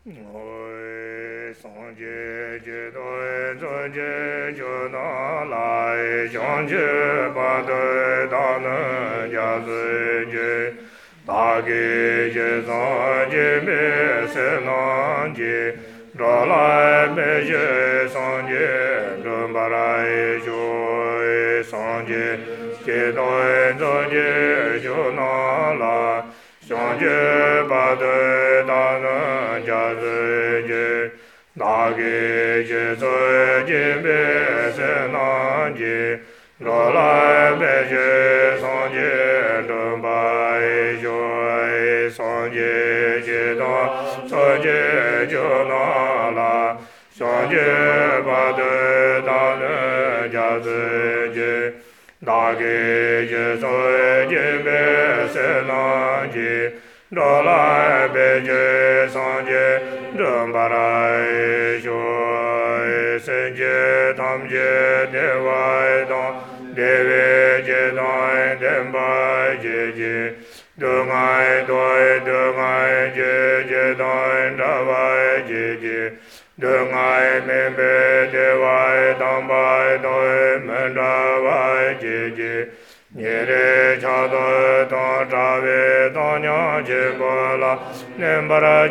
Oi, sanje, je, doi, zo, je, jo, na, lai, xiong, je, ba, doi, da, ne, ja, zui, je, da, ge, je, san, je, me, se, nan, je, ra, lai, me, je, san, je, dun, ba, rai, jo, san, je, doi, zo, je, jo, na, la, xiong, je, ba, doi, da, ne, ja, zui, je, da, ge, je, zui, je, me, se, nan, je, ra, lai, me, je, san, je, dun, ba, jo, san, je, da, so, je, jo, na, la, xiong, je, ba, doi, da, ne, ja, zui, je, da, ge, je, zui, je, me, se, nan, je, ra, lai, me, je, san, je, dun, ba, rai, jo, sen, je, tam, je, de, wai, dong, de, we, je, dong, den, bai, je, du, ngai, doi, du, ngai, je, dong, da, wai, je, du, ngai, men, be, de, wai, dong, bai, doi, men, da, wai, je, nye, re, cha, doi, tong, cha, we, tong, nyang, je, bo, la, nen, ba, ra,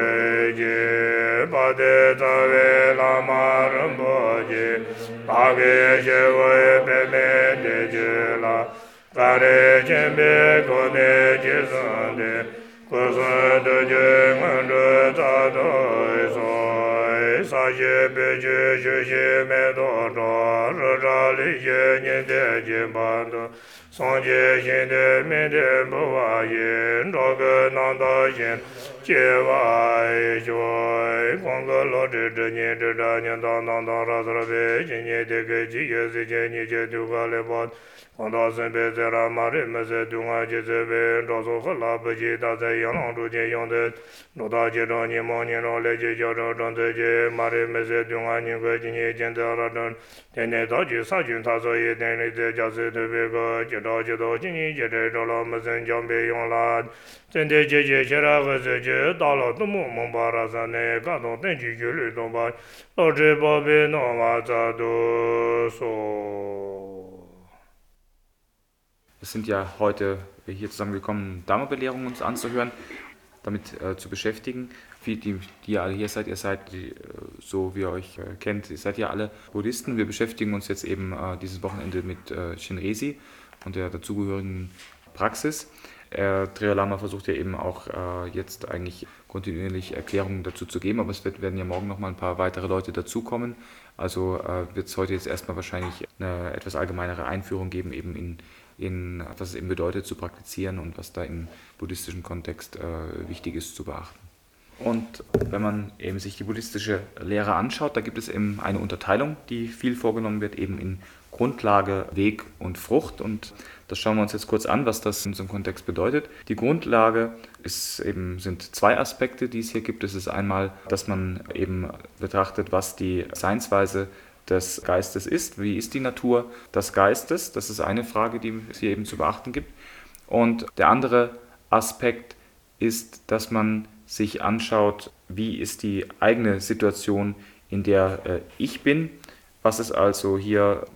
je, ba, de, za, we, la, ma, ren, bo, je, ba, ge, je, we, pe, me, de, je, la, ga, re, chen, be, ko, ne, je, san, de, ko, san, de, je, ngen, de, za, do, so, sa, je, pe, je, me, do, do, ra, ra, li, je, nyen, de, je, ba, do, san, je, shen, de, me, de, bo, wa, yin, do, ge, nan, da, shen, je, wai, joy, kong, ge, lo, de, nyen, de, da, nyen, da, nan, da, ra, ra, be, jen, ye, de, ge, ji, ye, zi, je, ni, je, du, ga, le, ba, kong, da, sen, be, ze, ra, ma, re, me, se, du, nga, je, ze, be, do, so, he, la, be, ji, da, ze, yang, lang, du, je, yang, de, do, da, je, do, ni, mo, ni, ro, le, je, ja, do, don, ze, je, ma, re, me, se, du, nga, ni, ge, ji, ni, jen, de, ra, don, ten, ne, da, ji, sa, jun, ta, so, ye, ten, ne, ze, ja, se, de, be, ge, je, do, ji, ni, je, de, do, la, me, sen, jang, be, yong, la, ten, de, je, ra, ge, se, je, da, la, du, mo, mong, ba, ra, sa, ne, ga, dong, ten, ji, ju, lu, dong, ba, lo, je, ba, be, no, ma, za, do, so. Wir sind ja heute hier zusammengekommen, Dharma-Belehrungen uns anzuhören, damit zu beschäftigen. Die ihr alle hier seid, ihr seid, so wie ihr euch kennt, ihr seid ja alle Buddhisten. Wir beschäftigen uns jetzt eben dieses Wochenende mit Shinresi und der dazugehörigen Praxis. Dalai Lama versucht ja eben auch jetzt eigentlich kontinuierlich Erklärungen dazu zu geben, aber es werden ja morgen noch mal ein paar weitere Leute dazukommen. Also wird es heute jetzt erstmal wahrscheinlich eine etwas allgemeinere Einführung geben, eben in was es eben bedeutet zu praktizieren und was da im buddhistischen Kontext wichtig ist zu beachten. Und wenn man eben sich die buddhistische Lehre anschaut, da gibt es eben eine Unterteilung, die viel vorgenommen wird, eben in Grundlage, Weg und Frucht. Und das schauen wir uns jetzt kurz an, was das in unserem Kontext bedeutet. Die Grundlage sind zwei Aspekte, die es hier gibt. Es ist einmal, dass man eben betrachtet, was die Seinsweise des Geistes ist. Wie ist die Natur des Geistes? Das ist eine Frage, die es hier eben zu beachten gibt. Und der andere Aspekt ist, dass man sich anschaut, wie ist die eigene Situation, in der ich bin. Was ist also hier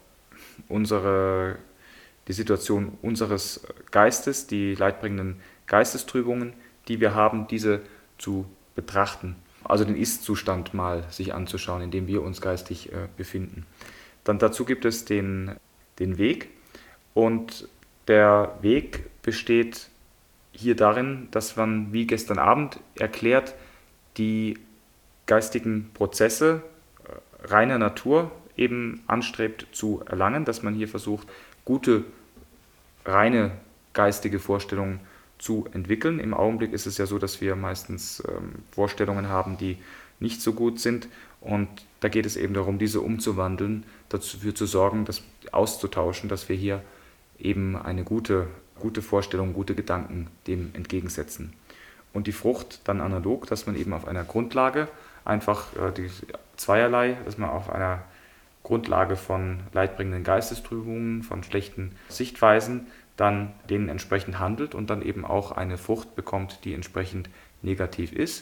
die Situation unseres Geistes, die leidbringenden Geistestrübungen, die wir haben, diese zu betrachten. Also den Ist-Zustand mal sich anzuschauen, in dem wir uns geistig befinden. Dann dazu gibt es den Weg, und der Weg besteht hier darin, dass man, wie gestern Abend erklärt, die geistigen Prozesse reiner Natur eben anstrebt zu erlangen, dass man hier versucht, gute, reine geistige Vorstellungen zu entwickeln. Im Augenblick ist es ja so, dass wir meistens Vorstellungen haben, die nicht so gut sind, und da geht es eben darum, diese umzuwandeln, dafür zu sorgen, das auszutauschen, dass wir hier eben eine gute Vorstellung, gute Gedanken dem entgegensetzen. Und die Frucht dann analog, dass man eben auf einer Grundlage einfach die zweierlei, dass man auf einer Grundlage von leidbringenden Geistestrübungen, von schlechten Sichtweisen dann denen entsprechend handelt und dann eben auch eine Frucht bekommt, die entsprechend negativ ist.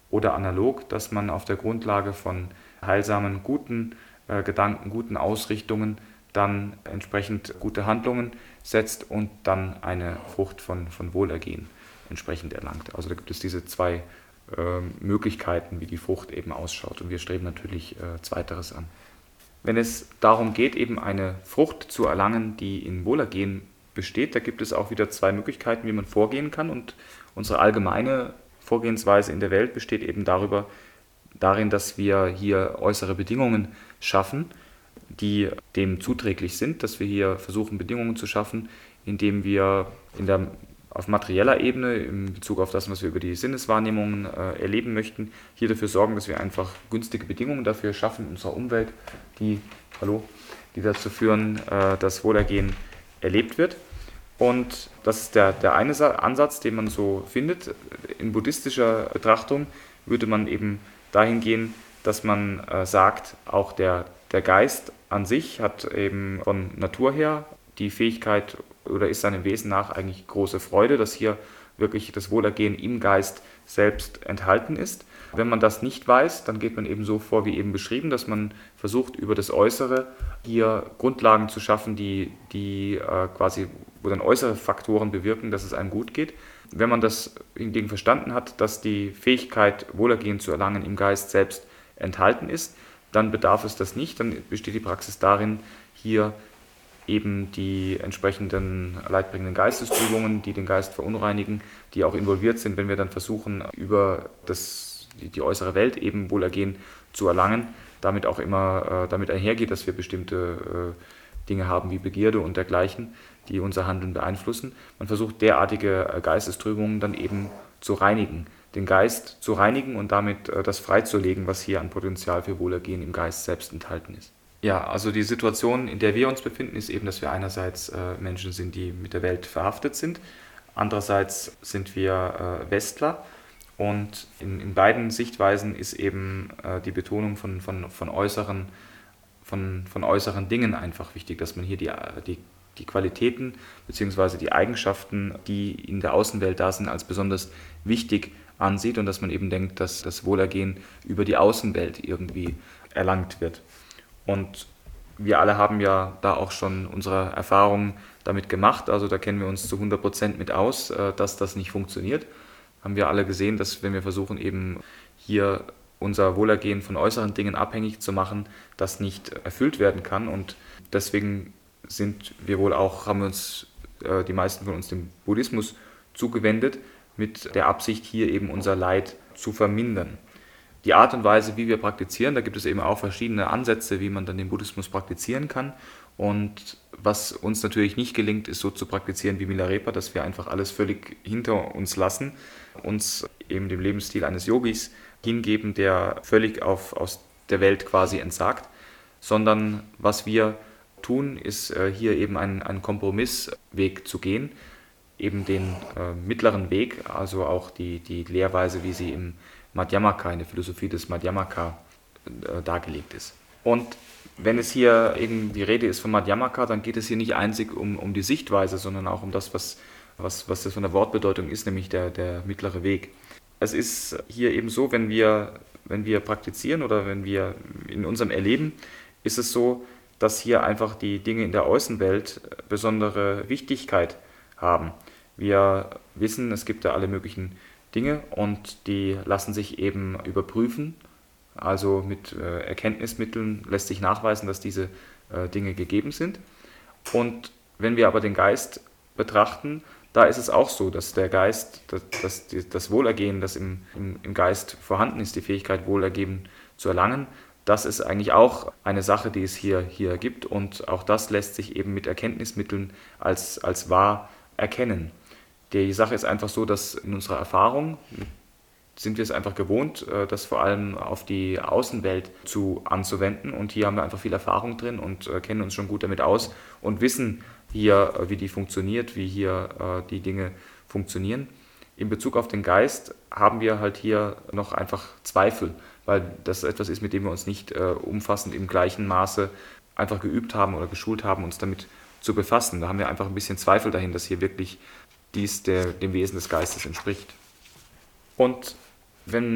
oder analog, dass man auf der Grundlage von heilsamen, guten Gedanken, guten Ausrichtungen dann entsprechend gute Handlungen setzt und dann eine Frucht von Wohlergehen entsprechend erlangt. Also da gibt es diese zwei Möglichkeiten, wie die Frucht eben ausschaut. Und wir streben natürlich Zweiteres an. Wenn es darum geht, eben eine Frucht zu erlangen, die in Wohlergehen besteht, da gibt es auch wieder zwei Möglichkeiten, wie man vorgehen kann. Und unsere allgemeine Vorgehensweise in der Welt besteht eben darin, dass wir hier äußere Bedingungen schaffen, die dem zuträglich sind, dass wir hier versuchen, Bedingungen zu schaffen, indem wir auf materieller Ebene, in Bezug auf das, was wir über die Sinneswahrnehmungen erleben möchten, hier dafür sorgen, dass wir einfach günstige Bedingungen dafür schaffen in unserer Umwelt, die dazu führen, dass Wohlergehen erlebt wird. Und das ist der eine Ansatz, den man so findet. In buddhistischer Betrachtung würde man eben dahin gehen, dass man sagt, auch der Geist an sich hat eben von Natur her die Fähigkeit oder ist seinem Wesen nach eigentlich große Freude, dass hier wirklich das Wohlergehen im Geist selbst enthalten ist. Wenn man das nicht weiß, dann geht man eben so vor, wie eben beschrieben, dass man versucht, über das Äußere hier Grundlagen zu schaffen, wo dann äußere Faktoren bewirken, dass es einem gut geht. Wenn man das hingegen verstanden hat, dass die Fähigkeit, Wohlergehen zu erlangen, im Geist selbst enthalten ist, dann bedarf es das nicht. Dann besteht die Praxis darin, hier eben die entsprechenden leidbringenden Geistestrübungen, die den Geist verunreinigen, die auch involviert sind, wenn wir dann versuchen, über die äußere Welt eben Wohlergehen zu erlangen, damit auch immer damit einhergeht, dass wir bestimmte Dinge haben wie Begierde und dergleichen, die unser Handeln beeinflussen. Man versucht derartige Geistestrübungen dann eben zu reinigen, den Geist zu reinigen und damit das freizulegen, was hier an Potenzial für Wohlergehen im Geist selbst enthalten ist. Ja, also die Situation, in der wir uns befinden, ist eben, dass wir einerseits Menschen sind, die mit der Welt verhaftet sind, andererseits sind wir Westler und in beiden Sichtweisen ist eben die Betonung von äußeren Dingen einfach wichtig, dass man hier die Qualitäten bzw. die Eigenschaften, die in der Außenwelt da sind, als besonders wichtig ansieht und dass man eben denkt, dass das Wohlergehen über die Außenwelt irgendwie erlangt wird. Und wir alle haben ja da auch schon unsere Erfahrungen damit gemacht, also da kennen wir uns zu 100% mit aus, dass das nicht funktioniert. Haben wir alle gesehen, dass wenn wir versuchen eben hier unser Wohlergehen von äußeren Dingen abhängig zu machen, das nicht erfüllt werden kann und deswegen haben wir uns die meisten von uns dem Buddhismus zugewendet, mit der Absicht hier eben unser Leid zu vermindern. Die Art und Weise, wie wir praktizieren, da gibt es eben auch verschiedene Ansätze, wie man dann den Buddhismus praktizieren kann. Und was uns natürlich nicht gelingt, ist so zu praktizieren wie Milarepa, dass wir einfach alles völlig hinter uns lassen, uns eben dem Lebensstil eines Yogis hingeben, der völlig aus der Welt quasi entsagt, sondern was wir tun, ist hier eben einen Kompromissweg zu gehen, eben den mittleren Weg, also auch die Lehrweise, wie sie im Madhyamaka, in der Philosophie des Madhyamaka dargelegt ist. Und wenn es hier eben die Rede ist von Madhyamaka, dann geht es hier nicht einzig um die Sichtweise, sondern auch um das, was das von der Wortbedeutung ist, nämlich der mittlere Weg. Es ist hier eben so, wenn wir praktizieren oder wenn wir in unserem Erleben, ist es so, dass hier einfach die Dinge in der Außenwelt besondere Wichtigkeit haben. Wir wissen, es gibt da alle möglichen Dinge und die lassen sich eben überprüfen. Also mit Erkenntnismitteln lässt sich nachweisen, dass diese Dinge gegeben sind. Und wenn wir aber den Geist betrachten, da ist es auch so, dass der Geist, das Wohlergehen, das im Geist vorhanden ist, die Fähigkeit, Wohlergehen zu erlangen, das ist eigentlich auch eine Sache, die es hier gibt. Und auch das lässt sich eben mit Erkenntnismitteln als wahr erkennen. Die Sache ist einfach so, dass in unserer Erfahrung sind wir es einfach gewohnt, das vor allem auf die Außenwelt anzuwenden. Und hier haben wir einfach viel Erfahrung drin und kennen uns schon gut damit aus und wissen hier, wie die funktioniert, wie hier die Dinge funktionieren. In Bezug auf den Geist haben wir halt hier noch einfach Zweifel, weil das etwas ist, mit dem wir uns nicht umfassend im gleichen Maße einfach geübt haben oder geschult haben, uns damit zu befassen. Da haben wir einfach ein bisschen Zweifel dahin, dass hier wirklich dies dem Wesen des Geistes entspricht. Und wenn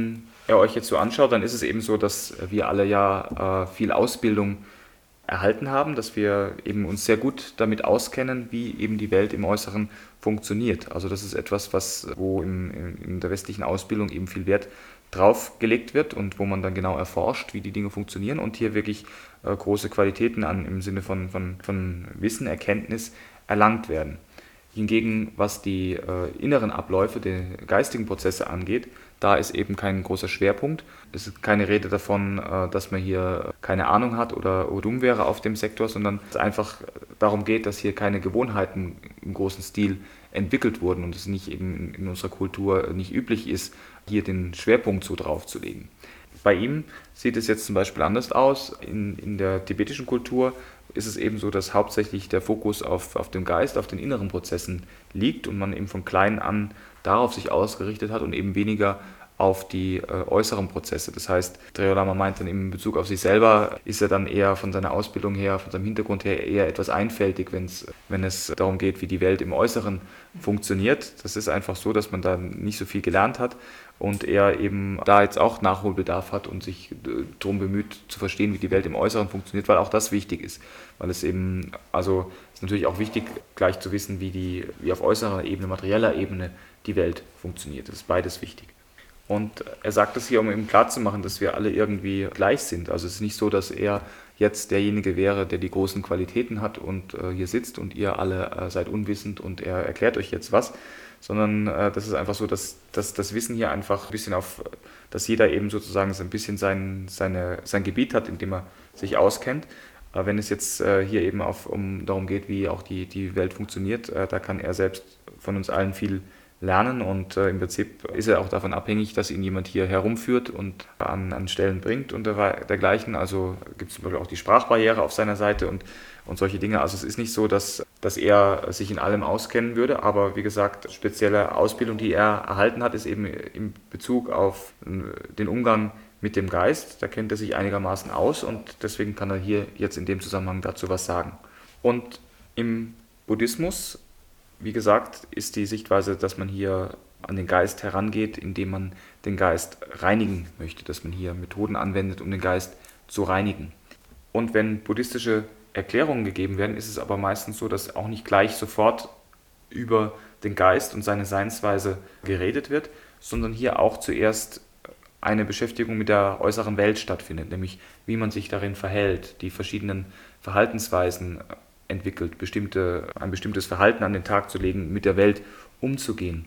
ihr euch jetzt so anschaut, dann ist es eben so, dass wir alle ja viel Ausbildung erhalten haben, dass wir eben uns sehr gut damit auskennen, wie eben die Welt im Äußeren funktioniert. Also das ist etwas, wo in der westlichen Ausbildung eben viel Wert drauf gelegt wird und wo man dann genau erforscht, wie die Dinge funktionieren und hier wirklich große Qualitäten im Sinne von Wissen, Erkenntnis erlangt werden. Hingegen, was die inneren Abläufe, die geistigen Prozesse angeht, da ist eben kein großer Schwerpunkt. Es ist keine Rede davon, dass man hier keine Ahnung hat oder dumm wäre auf dem Sektor, sondern es einfach darum geht, dass hier keine Gewohnheiten im großen Stil entwickelt wurden und es nicht eben in unserer Kultur nicht üblich ist, hier den Schwerpunkt so drauf zu legen. Bei ihm sieht es jetzt zum Beispiel anders aus. In der tibetischen Kultur ist es eben so, dass hauptsächlich der Fokus auf dem Geist, auf den inneren Prozessen liegt und man eben von klein an darauf sich ausgerichtet hat und eben weniger auf die äußeren Prozesse. Das heißt, Dalai Lama meint dann in Bezug auf sich selber, ist er dann eher von seiner Ausbildung her, von seinem Hintergrund her eher etwas einfältig, wenn es darum geht, wie die Welt im Äußeren funktioniert. Das ist einfach so, dass man da nicht so viel gelernt hat und er eben da jetzt auch Nachholbedarf hat und sich darum bemüht zu verstehen, wie die Welt im Äußeren funktioniert, weil auch das wichtig ist. Weil es eben, also es ist natürlich auch wichtig, gleich zu wissen, wie auf äußerer Ebene, materieller Ebene die Welt funktioniert. Das ist beides wichtig. Und er sagt das hier, um ihm klarzumachen, dass wir alle irgendwie gleich sind. Also es ist nicht so, dass er jetzt derjenige wäre, der die großen Qualitäten hat und hier sitzt und ihr alle seid unwissend und er erklärt euch jetzt was, sondern das ist einfach so, dass das Wissen hier einfach ein bisschen dass jeder eben sozusagen so ein bisschen sein Gebiet hat, in dem er sich auskennt. Wenn es jetzt hier eben darum geht, wie auch die Welt funktioniert, da kann er selbst von uns allen viel lernen und im Prinzip ist er auch davon abhängig, dass ihn jemand hier herumführt und an Stellen bringt und dergleichen. Also gibt es zum Beispiel auch die Sprachbarriere auf seiner Seite und solche Dinge. Also es ist nicht so, dass er sich in allem auskennen würde, aber wie gesagt, spezielle Ausbildung, die er erhalten hat, ist eben in Bezug auf den Umgang mit dem Geist. Da kennt er sich einigermaßen aus und deswegen kann er hier jetzt in dem Zusammenhang dazu was sagen. Und im Buddhismus, wie gesagt, ist die Sichtweise, dass man hier an den Geist herangeht, indem man den Geist reinigen möchte, dass man hier Methoden anwendet, um den Geist zu reinigen. Und wenn buddhistische Erklärungen gegeben werden, ist es aber meistens so, dass auch nicht gleich sofort über den Geist und seine Seinsweise geredet wird, sondern hier auch zuerst eine Beschäftigung mit der äußeren Welt stattfindet, nämlich wie man sich darin verhält, die verschiedenen Verhaltensweisen entwickelt, ein bestimmtes Verhalten an den Tag zu legen, mit der Welt umzugehen.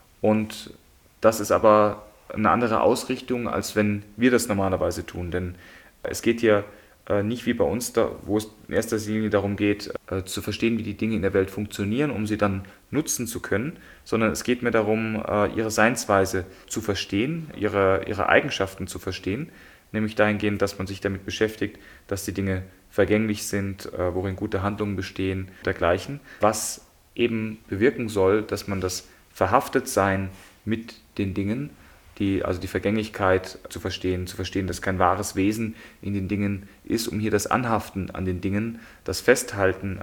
Und das ist aber eine andere Ausrichtung, als wenn wir das normalerweise tun. Denn es geht hier nicht wie bei uns, wo es in erster Linie darum geht, zu verstehen, wie die Dinge in der Welt funktionieren, um sie dann nutzen zu können, sondern es geht mir darum, ihre Seinsweise zu verstehen, ihre Eigenschaften zu verstehen, nämlich dahingehend, dass man sich damit beschäftigt, dass die Dinge vergänglich sind, worin gute Handlungen bestehen, dergleichen, was eben bewirken soll, dass man das Verhaftetsein mit den Dingen, also die Vergänglichkeit zu verstehen, dass kein wahres Wesen in den Dingen ist, um hier das Anhaften an den Dingen, das Festhalten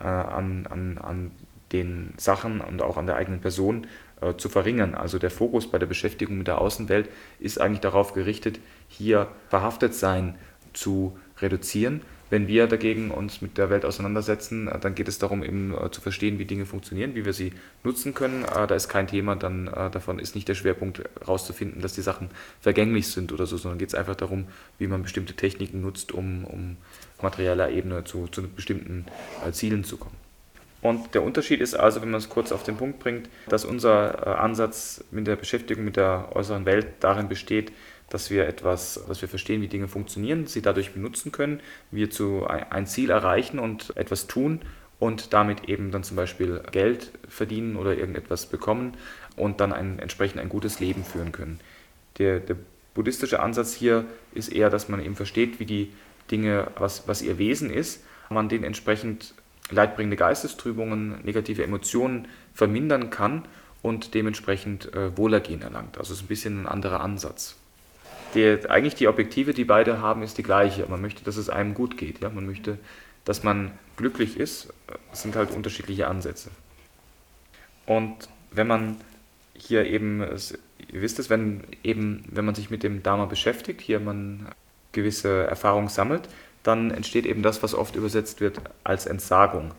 an den Sachen und auch an der eigenen Person zu verringern. Also der Fokus bei der Beschäftigung mit der Außenwelt ist eigentlich darauf gerichtet, hier Verhaftetsein zu reduzieren. Wenn wir dagegen uns mit der Welt auseinandersetzen, dann geht es darum, eben zu verstehen, wie Dinge funktionieren, wie wir sie nutzen können. Da ist kein Thema, dann davon ist nicht der Schwerpunkt herauszufinden, dass die Sachen vergänglich sind oder so, sondern geht es einfach darum, wie man bestimmte Techniken nutzt, um auf materieller Ebene zu bestimmten Zielen zu kommen. Und der Unterschied ist also, wenn man es kurz auf den Punkt bringt, dass unser Ansatz mit der Beschäftigung mit der äußeren Welt darin besteht, dass wir verstehen, wie Dinge funktionieren, sie dadurch benutzen können, wir ein Ziel erreichen und etwas tun und damit eben dann zum Beispiel Geld verdienen oder irgendetwas bekommen und dann entsprechend ein gutes Leben führen können. Der buddhistische Ansatz hier ist eher, dass man eben versteht, wie die Dinge, was ihr Wesen ist, man den entsprechend leidbringende Geistestrübungen, negative Emotionen vermindern kann und dementsprechend Wohlergehen erlangt. Also es ist ein bisschen ein anderer Ansatz. Eigentlich die Objektive, die beide haben, ist die gleiche. Man möchte, dass es einem gut geht. Ja? Man möchte, dass man glücklich ist. Es sind halt unterschiedliche Ansätze. Und wenn man hier eben ihr wisst es, wenn man sich mit dem Dharma beschäftigt, hier man gewisse Erfahrungen sammelt, dann entsteht eben das, was oft übersetzt wird als Entsagung.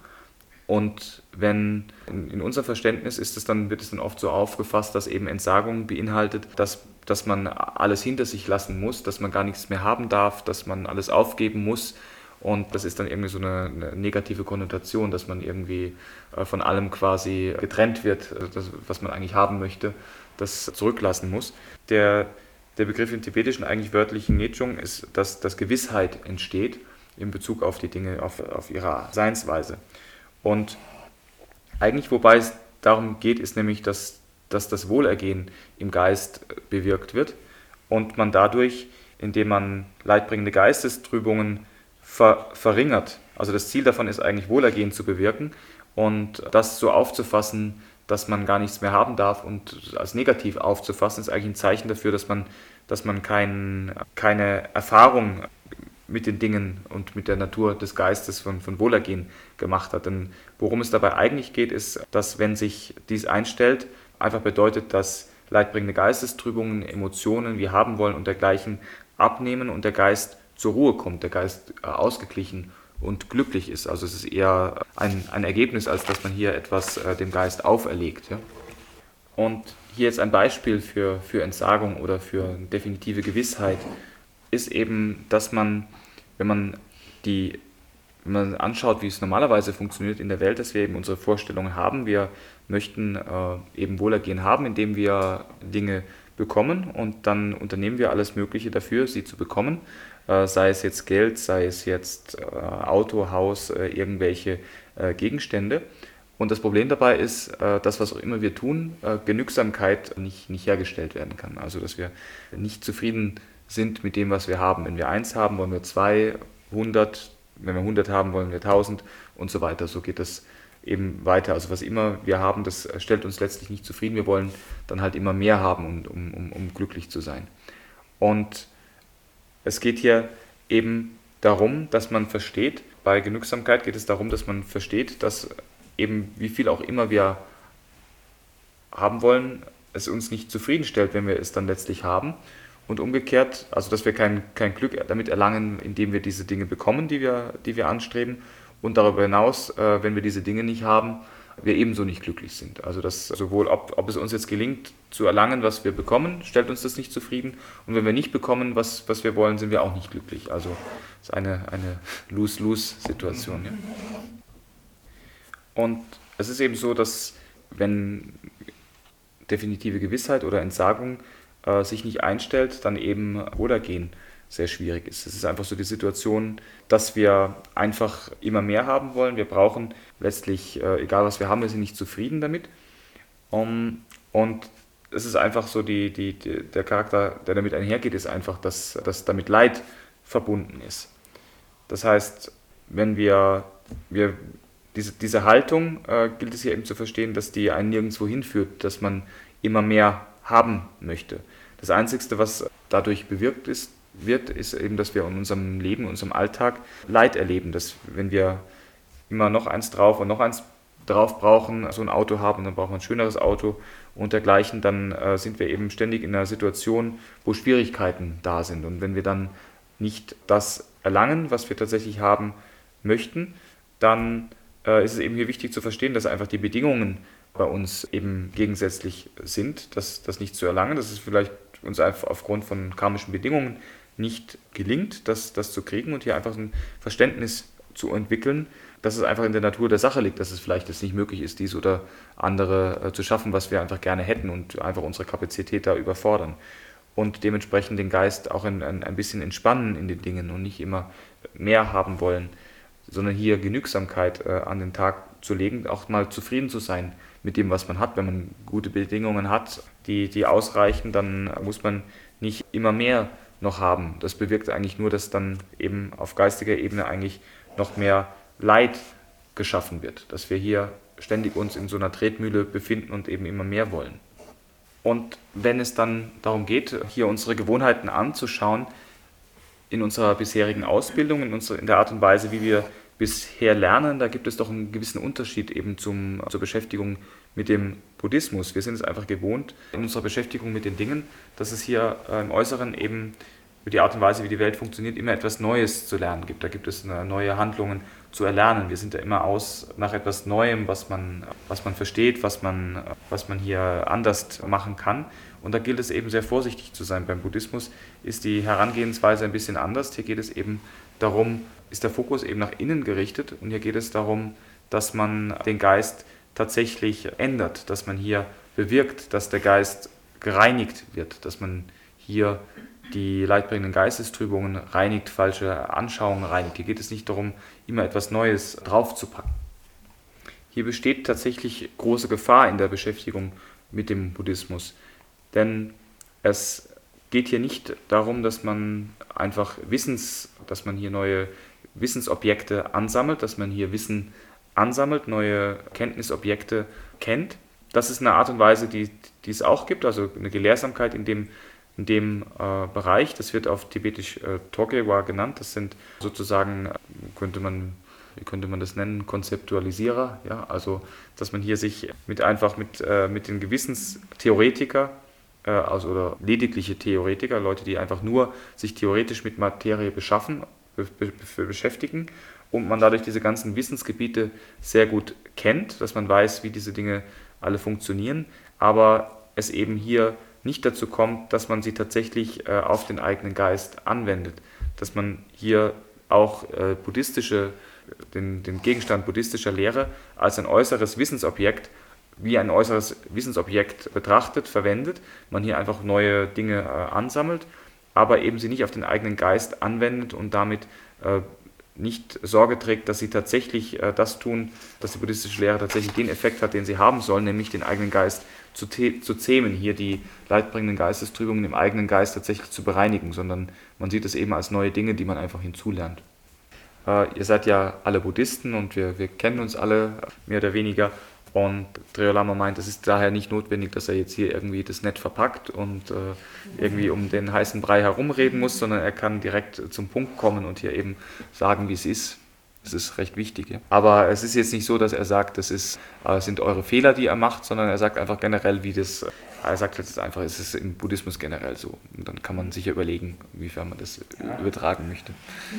Und wenn in unserem Verständnis wird es dann oft so aufgefasst, dass eben Entsagung beinhaltet, dass man alles hinter sich lassen muss, dass man gar nichts mehr haben darf, dass man alles aufgeben muss. Und das ist dann irgendwie so eine negative Konnotation, dass man irgendwie von allem quasi getrennt wird, das, was man eigentlich haben möchte, das zurücklassen muss. Der Begriff im Tibetischen, eigentlich wörtlichen Nechung, ist, dass Gewissheit entsteht in Bezug auf die Dinge, auf ihre Seinsweise. Und eigentlich, wobei es darum geht, ist nämlich, dass das Wohlergehen im Geist bewirkt wird und man dadurch, indem man leidbringende Geistestrübungen verringert, also das Ziel davon ist eigentlich Wohlergehen zu bewirken und das so aufzufassen, dass man gar nichts mehr haben darf und als negativ aufzufassen, ist eigentlich ein Zeichen dafür, dass man keine Erfahrung mit den Dingen und mit der Natur des Geistes von Wohlergehen gemacht hat. Denn worum es dabei eigentlich geht, ist, dass wenn sich dies einstellt, einfach bedeutet, dass leidbringende Geistestrübungen, Emotionen, wie haben wollen und dergleichen abnehmen und der Geist zur Ruhe kommt, der Geist ausgeglichen und glücklich ist. Also es ist eher ein Ergebnis, als dass man hier etwas dem Geist auferlegt. Ja? Und hier jetzt ein Beispiel für Entsagung oder für definitive Gewissheit ist eben, dass man, wenn man anschaut, wie es normalerweise funktioniert in der Welt, dass wir eben unsere Vorstellungen haben, wir möchten eben Wohlergehen haben, indem wir Dinge bekommen und dann unternehmen wir alles Mögliche dafür, sie zu bekommen, sei es jetzt Geld, sei es jetzt Auto, Haus, irgendwelche Gegenstände. Und das Problem dabei ist, dass was auch immer wir tun, Genügsamkeit nicht hergestellt werden kann. Also dass wir nicht zufrieden sind mit dem, was wir haben. Wenn wir 1 haben, wollen wir 2, 100, wenn wir 100 haben, wollen wir 1000 und so weiter. So geht das eben weiter. Also was immer wir haben, das stellt uns letztlich nicht zufrieden. Wir wollen dann halt immer mehr haben, um glücklich zu sein. Und es geht hier eben darum, dass man versteht, bei Genügsamkeit geht es darum, dass man versteht, dass eben wie viel auch immer wir haben wollen, es uns nicht zufriedenstellt, wenn wir es dann letztlich haben. Und umgekehrt, also dass wir kein Glück damit erlangen, indem wir diese Dinge bekommen, die wir anstreben. Und darüber hinaus, wenn wir diese Dinge nicht haben, wir ebenso nicht glücklich sind. Also dass sowohl, ob es uns jetzt gelingt, zu erlangen, was wir bekommen, stellt uns das nicht zufrieden. Und wenn wir nicht bekommen, was wir wollen, sind wir auch nicht glücklich. Also es ist eine Lose-Lose-Situation. Ja. Und es ist eben so, dass wenn definitive Gewissheit oder Entsagung sich nicht einstellt, dann eben Wohlergehen sehr schwierig ist. Es ist einfach so die Situation, dass wir einfach immer mehr haben wollen. Wir brauchen letztlich, egal was wir haben, wir sind nicht zufrieden damit. Und es ist einfach so, der Charakter, der damit einhergeht, ist einfach, dass damit Leid verbunden ist. Das heißt, wenn wir diese Haltung gilt es hier eben zu verstehen, dass die einen nirgendwo hinführt, dass man immer mehr haben möchte. Das Einzige, was dadurch bewirkt wird, ist eben, dass wir in unserem Leben, in unserem Alltag Leid erleben, dass wenn wir immer noch eins drauf und noch eins drauf brauchen, so ein Auto haben, dann brauchen wir ein schöneres Auto und dergleichen, dann sind wir eben ständig in einer Situation, wo Schwierigkeiten da sind. Und wenn wir dann nicht das erlangen, was wir tatsächlich haben möchten, dann ist es eben hier wichtig zu verstehen, dass einfach die Bedingungen bei uns eben gegensätzlich sind, das nicht zu erlangen, dass es vielleicht uns einfach aufgrund von karmischen Bedingungen nicht gelingt, das zu kriegen und hier einfach ein Verständnis zu entwickeln, dass es einfach in der Natur der Sache liegt, dass es vielleicht jetzt nicht möglich ist, dies oder andere zu schaffen, was wir einfach gerne hätten und einfach unsere Kapazität da überfordern. Und dementsprechend den Geist auch ein bisschen entspannen in den Dingen und nicht immer mehr haben wollen, sondern hier Genügsamkeit an den Tag zu legen, auch mal zufrieden zu sein mit dem, was man hat. Wenn man gute Bedingungen hat, die ausreichen, dann muss man nicht immer mehr noch haben. Das bewirkt eigentlich nur, dass dann eben auf geistiger Ebene eigentlich noch mehr Leid geschaffen wird, dass wir hier ständig uns in so einer Tretmühle befinden und eben immer mehr wollen. Und wenn es dann darum geht, hier unsere Gewohnheiten anzuschauen, in unserer bisherigen Ausbildung, in der Art und Weise, wie wir bisher lernen, da gibt es doch einen gewissen Unterschied eben zur Beschäftigung mit dem Buddhismus. Wir sind es einfach gewohnt in unserer Beschäftigung mit den Dingen, dass es hier im Äußeren eben über die Art und Weise, wie die Welt funktioniert, immer etwas Neues zu lernen gibt. Da gibt es neue Handlungen zu erlernen. Wir sind ja immer aus nach etwas Neuem, was man versteht, was man hier anders machen kann. Und da gilt es eben sehr vorsichtig zu sein. Beim Buddhismus ist die Herangehensweise ein bisschen anders. Hier geht es eben darum, ist der Fokus eben nach innen gerichtet und hier geht es darum, dass man den Geist tatsächlich ändert, dass man hier bewirkt, dass der Geist gereinigt wird, dass man hier die leidbringenden Geistestrübungen reinigt, falsche Anschauungen reinigt. Hier geht es nicht darum, immer etwas Neues draufzupacken. Hier besteht tatsächlich große Gefahr in der Beschäftigung mit dem Buddhismus, denn es geht hier nicht darum, dass man einfach dass man hier neue Wissensobjekte ansammelt, dass man hier Wissen ansammelt, neue Kenntnisobjekte kennt. Das ist eine Art und Weise, die es auch gibt, also eine Gelehrsamkeit in dem Bereich. Das wird auf Tibetisch Togewa genannt. Das sind sozusagen, wie könnte man das nennen, Konzeptualisierer. Ja? Also, dass man hier sich mit den Gewissenstheoretiker, oder ledigliche Theoretiker, Leute, die einfach nur sich theoretisch mit Materie beschäftigen und man dadurch diese ganzen Wissensgebiete sehr gut kennt, dass man weiß, wie diese Dinge alle funktionieren, aber es eben hier nicht dazu kommt, dass man sie tatsächlich auf den eigenen Geist anwendet, dass man hier auch den Gegenstand buddhistischer Lehre als ein äußeres Wissensobjekt, wie ein äußeres Wissensobjekt betrachtet, verwendet, man hier einfach neue Dinge ansammelt, aber eben sie nicht auf den eigenen Geist anwendet und damit nicht Sorge trägt, dass sie tatsächlich das tun, dass die buddhistische Lehre tatsächlich den Effekt hat, den sie haben soll, nämlich den eigenen Geist zu zähmen, hier die leidbringenden Geistestrübungen im eigenen Geist tatsächlich zu bereinigen, sondern man sieht es eben als neue Dinge, die man einfach hinzulernt. Ihr seid ja alle Buddhisten und wir kennen uns alle mehr oder weniger. Und Dröja Lama meint, es ist daher nicht notwendig, dass er jetzt hier irgendwie das nett verpackt und irgendwie um den heißen Brei herumreden muss, sondern er kann direkt zum Punkt kommen und hier eben sagen, wie es ist. Das ist recht wichtig. Ja. Aber es ist jetzt nicht so, dass er sagt, das sind eure Fehler, die er macht, sondern er sagt einfach generell, er sagt jetzt einfach, es ist im Buddhismus generell so. Und dann kann man sich ja überlegen, inwiefern man das übertragen möchte.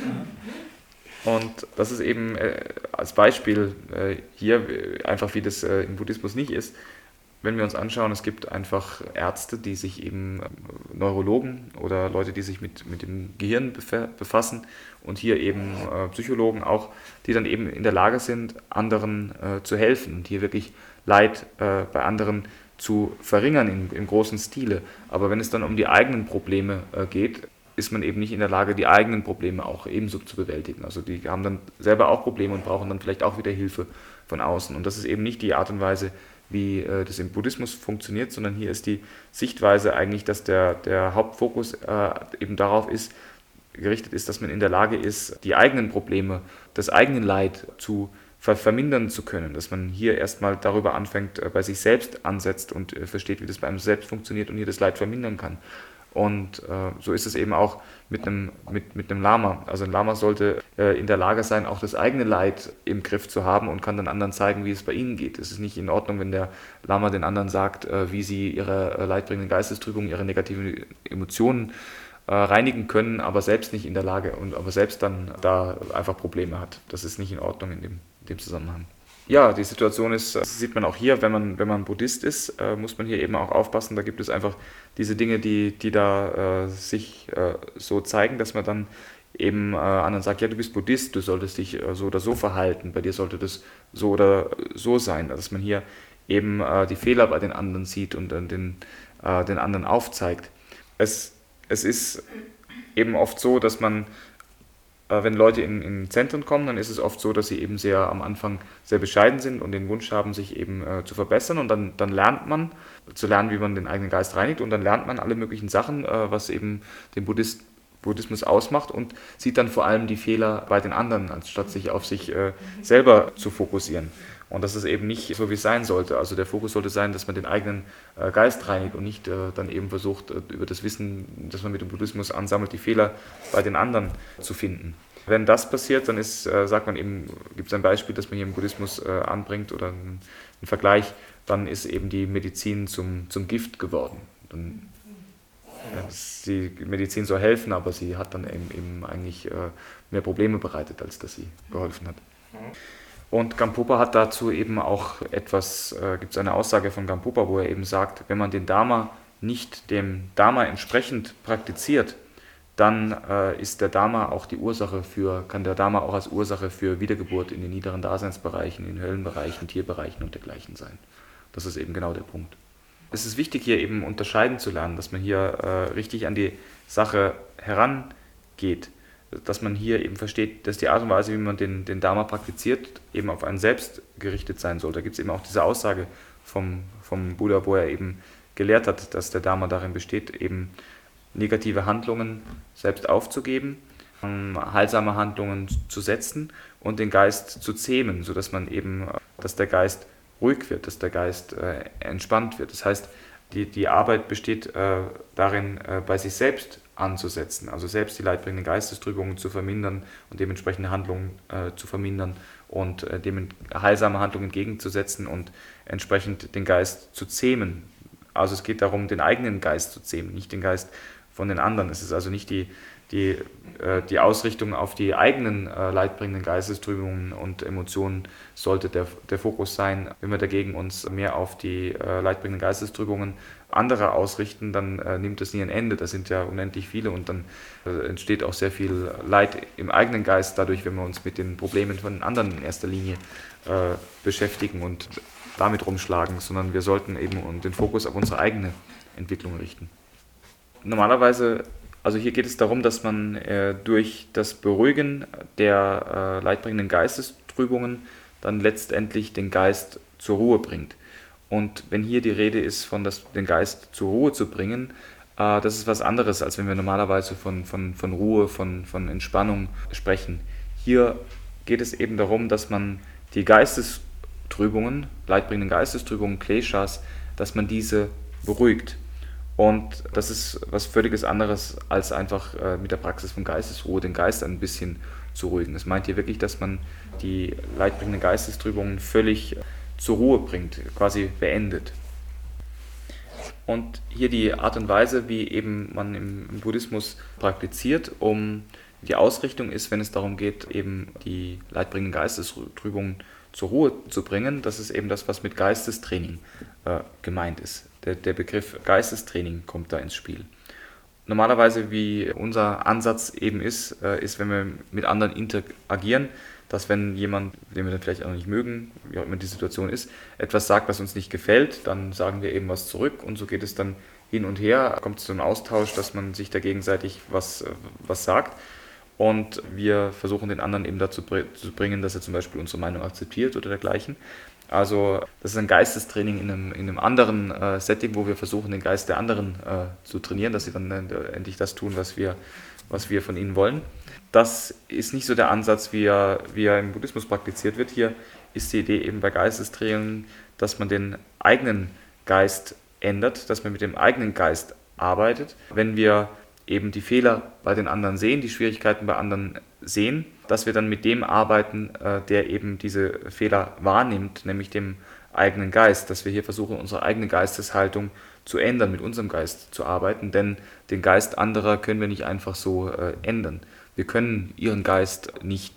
Und das ist eben als Beispiel hier einfach, wie das im Buddhismus nicht ist. Wenn wir uns anschauen, es gibt einfach Ärzte, die sich eben, Neurologen oder Leute, die sich mit dem Gehirn befassen und hier eben Psychologen auch, die dann eben in der Lage sind, anderen zu helfen und hier wirklich Leid bei anderen zu verringern im großen Stile. Aber wenn es dann um die eigenen Probleme geht, ist man eben nicht in der Lage, die eigenen Probleme auch ebenso zu bewältigen. Also die haben dann selber auch Probleme und brauchen dann vielleicht auch wieder Hilfe von außen. Und das ist eben nicht die Art und Weise, wie das im Buddhismus funktioniert, sondern hier ist die Sichtweise eigentlich, dass der Hauptfokus eben darauf gerichtet ist, dass man in der Lage ist, die eigenen Probleme, das eigene Leid zu vermindern zu können, dass man hier erstmal darüber anfängt, bei sich selbst ansetzt und versteht, wie das bei einem selbst funktioniert und hier das Leid vermindern kann. Und so ist es eben auch mit einem Lama. Also ein Lama sollte in der Lage sein, auch das eigene Leid im Griff zu haben und kann dann anderen zeigen, wie es bei ihnen geht. Es ist nicht in Ordnung, wenn der Lama den anderen sagt, wie sie ihre leidbringenden Geistestrübungen, ihre negativen Emotionen reinigen können, aber selbst nicht in der Lage aber selbst dann da einfach Probleme hat. Das ist nicht in Ordnung in dem Zusammenhang. Ja, die Situation ist, das sieht man auch hier, wenn man Buddhist ist, muss man hier eben auch aufpassen. Da gibt es einfach diese Dinge, die da sich so zeigen, dass man dann eben anderen sagt, ja, du bist Buddhist, du solltest dich so oder so verhalten, bei dir sollte das so oder so sein. Dass man hier eben die Fehler bei den anderen sieht und dann den anderen aufzeigt. Es ist eben oft so, dass man wenn Leute in Zentren kommen, dann ist es oft so, dass sie eben am Anfang sehr bescheiden sind und den Wunsch haben, sich eben zu verbessern und dann lernt man, wie man den eigenen Geist reinigt und dann lernt man alle möglichen Sachen, was eben den Buddhismus ausmacht und sieht dann vor allem die Fehler bei den anderen, anstatt sich auf sich selber zu fokussieren. Und das ist eben nicht so, wie es sein sollte. Also der Fokus sollte sein, dass man den eigenen Geist reinigt und nicht dann eben versucht, über das Wissen, das man mit dem Buddhismus ansammelt, die Fehler bei den anderen zu finden. Wenn das passiert, dann sagt man eben, gibt es ein Beispiel, das man hier im Buddhismus anbringt oder einen Vergleich, dann ist eben die Medizin zum Gift geworden. Dann, die Medizin soll helfen, aber sie hat dann eben eigentlich mehr Probleme bereitet, als dass sie geholfen hat. Und Gampopa hat dazu eben auch gibt es eine Aussage von Gampopa, wo er eben sagt, wenn man den Dharma nicht dem Dharma entsprechend praktiziert, dann ist der Dharma auch kann der Dharma auch als Ursache für Wiedergeburt in den niederen Daseinsbereichen, in den Höllenbereichen, Tierbereichen und dergleichen sein. Das ist eben genau der Punkt. Es ist wichtig, hier eben unterscheiden zu lernen, dass man hier richtig an die Sache herangeht, dass man hier eben versteht, dass die Art und Weise, wie man den Dharma praktiziert, eben auf einen selbst gerichtet sein soll. Da gibt es eben auch diese Aussage vom Buddha, wo er eben gelehrt hat, dass der Dharma darin besteht, eben negative Handlungen selbst aufzugeben, heilsame Handlungen zu setzen und den Geist zu zähmen, sodass dass der Geist ruhig wird, dass der Geist entspannt wird. Das heißt, die Arbeit besteht darin, bei sich selbst anzusetzen, also selbst die leidbringenden Geistestrübungen zu vermindern und dementsprechende Handlungen zu vermindern und dem heilsame Handlungen entgegenzusetzen und entsprechend den Geist zu zähmen. Also es geht darum, den eigenen Geist zu zähmen, nicht den Geist von den anderen. Es ist also nicht die Ausrichtung auf die eigenen leidbringenden Geistestrübungen und Emotionen sollte der Fokus sein. Wenn wir dagegen uns mehr auf die leidbringenden Geistestrübungen anderer ausrichten, dann nimmt es nie ein Ende. Das sind ja unendlich viele und dann entsteht auch sehr viel Leid im eigenen Geist dadurch, wenn wir uns mit den Problemen von den anderen in erster Linie beschäftigen und damit rumschlagen, sondern wir sollten eben den Fokus auf unsere eigene Entwicklung richten. Normalerweise, also hier geht es darum, dass man durch das Beruhigen der leidbringenden Geistestrübungen dann letztendlich den Geist zur Ruhe bringt. Und wenn hier die Rede ist, den Geist zur Ruhe zu bringen, das ist was anderes, als wenn wir normalerweise von Ruhe, von Entspannung sprechen. Hier geht es eben darum, dass man die Geistestrübungen, leidbringenden Geistestrübungen, Kleshas, dass man diese beruhigt. Und das ist was völliges anderes, als einfach mit der Praxis von Geistesruhe den Geist ein bisschen zu ruhigen. Es meint hier wirklich, dass man die leidbringenden Geistestrübungen völlig zur Ruhe bringt, quasi beendet. Und hier die Art und Weise, wie eben man im Buddhismus praktiziert, die Ausrichtung ist, wenn es darum geht, eben die leidbringenden Geistestrübungen zur Ruhe zu bringen, das ist eben das, was mit Geistestraining gemeint ist. Der Begriff Geistestraining kommt da ins Spiel. Normalerweise, wie unser Ansatz eben ist, wenn wir mit anderen interagieren, dass wenn jemand, den wir dann vielleicht auch nicht mögen, wie auch immer die Situation ist, etwas sagt, was uns nicht gefällt, dann sagen wir eben was zurück und so geht es dann hin und her, kommt es zu einem Austausch, dass man sich da gegenseitig was sagt und wir versuchen den anderen eben dazu zu bringen, dass er zum Beispiel unsere Meinung akzeptiert oder dergleichen. Also das ist ein Geistestraining in einem anderen Setting, wo wir versuchen, den Geist der anderen zu trainieren, dass sie dann endlich das tun, was wir von ihnen wollen. Das ist nicht so der Ansatz, wie er im Buddhismus praktiziert wird. Hier ist die Idee eben bei Geistestraining, dass man den eigenen Geist ändert, dass man mit dem eigenen Geist arbeitet. Wenn wir eben die Fehler bei den anderen sehen, die Schwierigkeiten bei anderen sehen, dass wir dann mit dem arbeiten, der eben diese Fehler wahrnimmt, nämlich dem eigenen Geist, dass wir hier versuchen, unsere eigene Geisteshaltung zu ändern, mit unserem Geist zu arbeiten, denn den Geist anderer können wir nicht einfach so ändern. Wir können ihren Geist nicht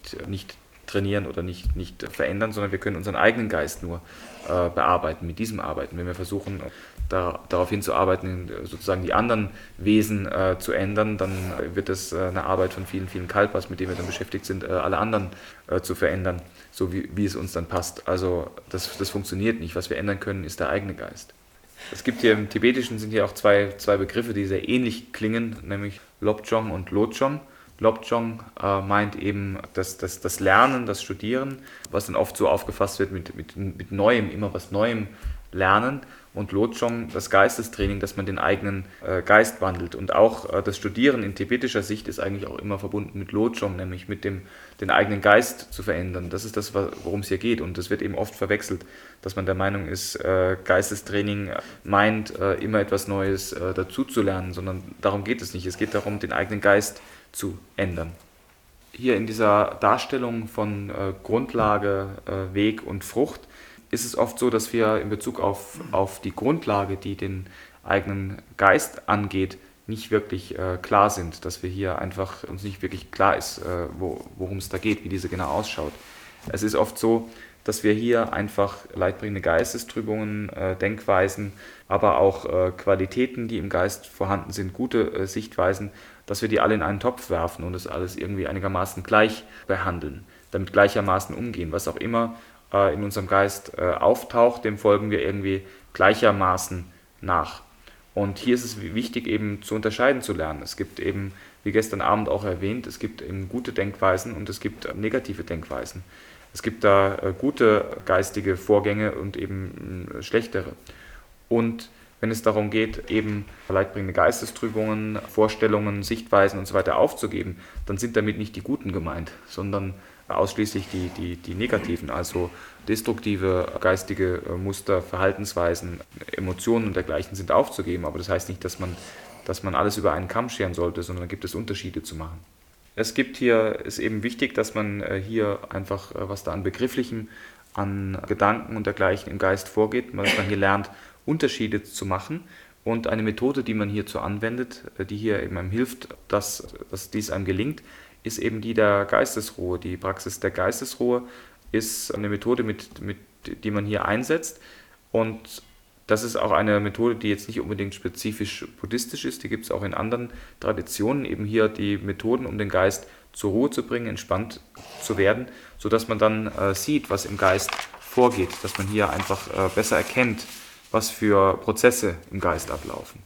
trainieren oder nicht verändern, sondern wir können unseren eigenen Geist nur bearbeiten, mit diesem arbeiten. Wenn wir versuchen, darauf hinzuarbeiten, sozusagen die anderen Wesen zu ändern, dann wird es eine Arbeit von vielen, vielen Kalpas, mit denen wir dann beschäftigt sind, alle anderen zu verändern, so wie es uns dann passt. Also das funktioniert nicht. Was wir ändern können, ist der eigene Geist. Es gibt hier im Tibetischen sind hier auch zwei Begriffe, die sehr ähnlich klingen, nämlich Lobjong und Lojong. Lobjong meint eben das Lernen, das Studieren, was dann oft so aufgefasst wird mit Neuem, immer was Neuem lernen. Und Lojong, das Geistestraining, dass man den eigenen Geist wandelt. Und auch das Studieren in tibetischer Sicht ist eigentlich auch immer verbunden mit Lojong, nämlich mit den eigenen Geist zu verändern. Das ist das, worum es hier geht. Und das wird eben oft verwechselt, dass man der Meinung ist, Geistestraining meint, immer etwas Neues dazu zu lernen, sondern darum geht es nicht. Es geht darum, den eigenen Geist zu ändern. hier in dieser Darstellung von Grundlage, Weg und Frucht ist es oft so, dass wir in Bezug auf die Grundlage, die den eigenen Geist angeht, nicht wirklich klar sind, dass wir hier einfach uns nicht wirklich klar ist, worum es da geht, wie diese genau ausschaut. Es ist oft so, dass wir hier einfach leidbringende Geistestrübungen, Denkweisen, aber auch Qualitäten, die im Geist vorhanden sind, gute Sichtweisen, dass wir die alle in einen Topf werfen und das alles irgendwie einigermaßen gleich behandeln, damit gleichermaßen umgehen. Was auch immer in unserem Geist auftaucht, dem folgen wir irgendwie gleichermaßen nach. Und hier ist es wichtig, eben zu unterscheiden zu lernen. Es gibt eben, wie gestern Abend auch erwähnt, es gibt eben gute Denkweisen und es gibt negative Denkweisen. Es gibt da gute geistige Vorgänge und eben schlechtere. Und wenn es darum geht, eben leidbringende Geistestrübungen, Vorstellungen, Sichtweisen und so weiter aufzugeben, dann sind damit nicht die guten gemeint, sondern ausschließlich die negativen, also destruktive geistige Muster, Verhaltensweisen, Emotionen und dergleichen sind aufzugeben. Aber das heißt nicht, dass man alles über einen Kamm scheren sollte, sondern da gibt es Unterschiede zu machen. Es gibt hier, ist eben wichtig, dass man hier einfach, was da an Begrifflichem, an Gedanken und dergleichen im Geist vorgeht, dass man hier lernt, Unterschiede zu machen. Und eine Methode, die man hierzu anwendet, die hier eben einem hilft, dass dies einem gelingt, ist eben die der Geistesruhe. Die Praxis der Geistesruhe ist eine Methode, die man hier einsetzt. Und das ist auch eine Methode, die jetzt nicht unbedingt spezifisch buddhistisch ist. Die gibt es auch in anderen Traditionen. Eben hier die Methoden, um den Geist zur Ruhe zu bringen, entspannt zu werden, sodass man dann sieht, was im Geist vorgeht. Dass man hier einfach besser erkennt, was für Prozesse im Geist ablaufen.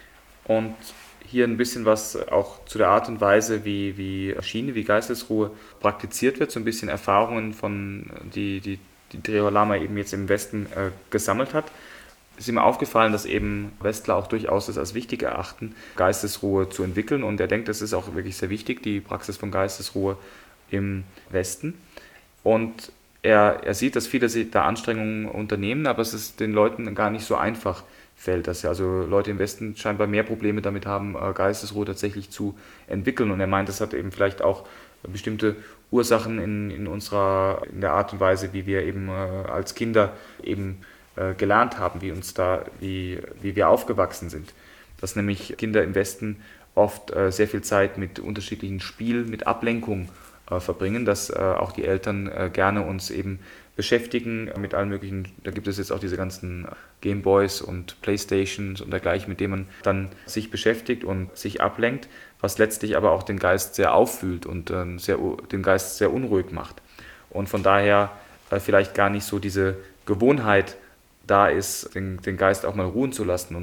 Und hier ein bisschen was auch zu der Art und Weise, wie Schiene, wie Geistesruhe praktiziert wird, so ein bisschen Erfahrungen von die Dalai Lama eben jetzt im Westen gesammelt hat. Es ist ihm aufgefallen, dass eben Westler auch durchaus es als wichtig erachten, Geistesruhe zu entwickeln, und er denkt, das ist auch wirklich sehr wichtig, die Praxis von Geistesruhe im Westen. Und er sieht, dass viele da Anstrengungen unternehmen, aber es ist den Leuten gar nicht so einfach fällt, dass also Leute im Westen scheinbar mehr Probleme damit haben, Geistesruhe tatsächlich zu entwickeln. Und er meint, das hat eben vielleicht auch bestimmte Ursachen in der Art und Weise, wie wir eben als Kinder eben gelernt haben, wie wir aufgewachsen sind. Dass nämlich Kinder im Westen oft sehr viel Zeit mit unterschiedlichen Spielen, mit Ablenkung verbringen, dass auch die Eltern gerne uns eben beschäftigen mit allen möglichen, da gibt es jetzt auch diese ganzen Gameboys und Playstations und dergleichen, mit denen man dann sich beschäftigt und sich ablenkt, was letztlich aber auch den Geist sehr auffühlt und den Geist sehr unruhig macht. Und von daher vielleicht gar nicht so diese Gewohnheit da ist, den Geist auch mal ruhen zu lassen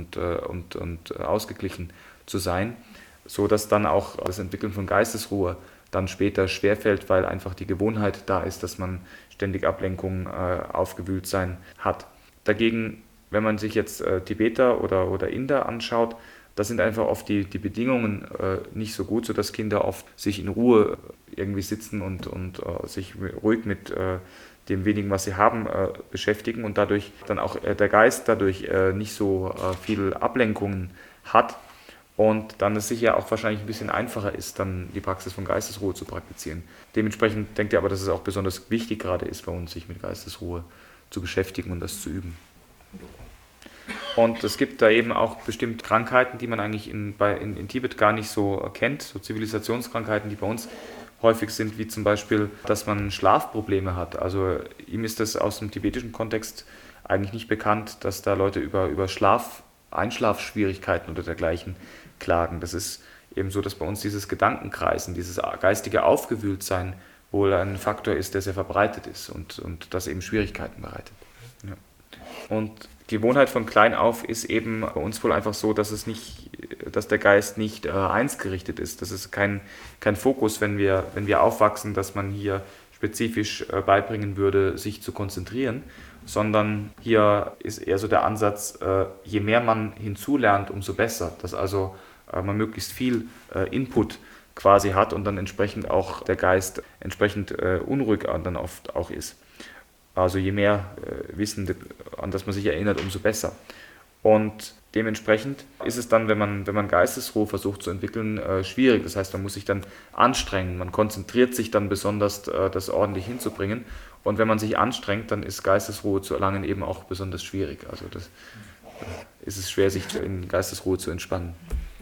und ausgeglichen zu sein, so dass dann auch das Entwickeln von Geistesruhe dann später schwerfällt, weil einfach die Gewohnheit da ist, dass man ständig Ablenkung aufgewühlt sein hat. Dagegen, wenn man sich jetzt Tibeter oder Inder anschaut, da sind einfach oft die Bedingungen nicht so gut, sodass Kinder oft sich in Ruhe irgendwie sitzen und sich ruhig mit dem wenigen, was sie haben, beschäftigen und dadurch dann auch der Geist dadurch nicht so viel Ablenkungen hat. Und dann es sicher auch wahrscheinlich ein bisschen einfacher ist, dann die Praxis von Geistesruhe zu praktizieren. Dementsprechend denkt er aber, dass es auch besonders wichtig gerade ist bei uns, sich mit Geistesruhe zu beschäftigen und das zu üben. Und es gibt da eben auch bestimmte Krankheiten, die man eigentlich in Tibet gar nicht so kennt, so Zivilisationskrankheiten, die bei uns häufig sind, wie zum Beispiel, dass man Schlafprobleme hat. Also ihm ist das aus dem tibetischen Kontext eigentlich nicht bekannt, dass da Leute über Einschlafschwierigkeiten oder dergleichen klagen. Das ist eben so, dass bei uns dieses Gedankenkreisen, dieses geistige Aufgewühltsein wohl ein Faktor ist, der sehr verbreitet ist und das eben Schwierigkeiten bereitet. Ja. Und Gewohnheit von klein auf ist eben bei uns wohl einfach so, dass der Geist nicht einsgerichtet ist. Das ist kein Fokus, wenn wir aufwachsen, dass man hier spezifisch beibringen würde, sich zu konzentrieren, sondern hier ist eher so der Ansatz, je mehr man hinzulernt, umso besser. Dass also man möglichst viel Input quasi hat und dann entsprechend auch der Geist entsprechend unruhig dann oft auch ist. Also je mehr Wissen, an das man sich erinnert, umso besser. Und dementsprechend ist es dann, wenn man Geistesruhe versucht zu entwickeln, schwierig. Das heißt, man muss sich dann anstrengen. Man konzentriert sich dann besonders, das ordentlich hinzubringen. Und wenn man sich anstrengt, dann ist Geistesruhe zu erlangen eben auch besonders schwierig. Also das ist es schwer, sich in Geistesruhe zu entspannen.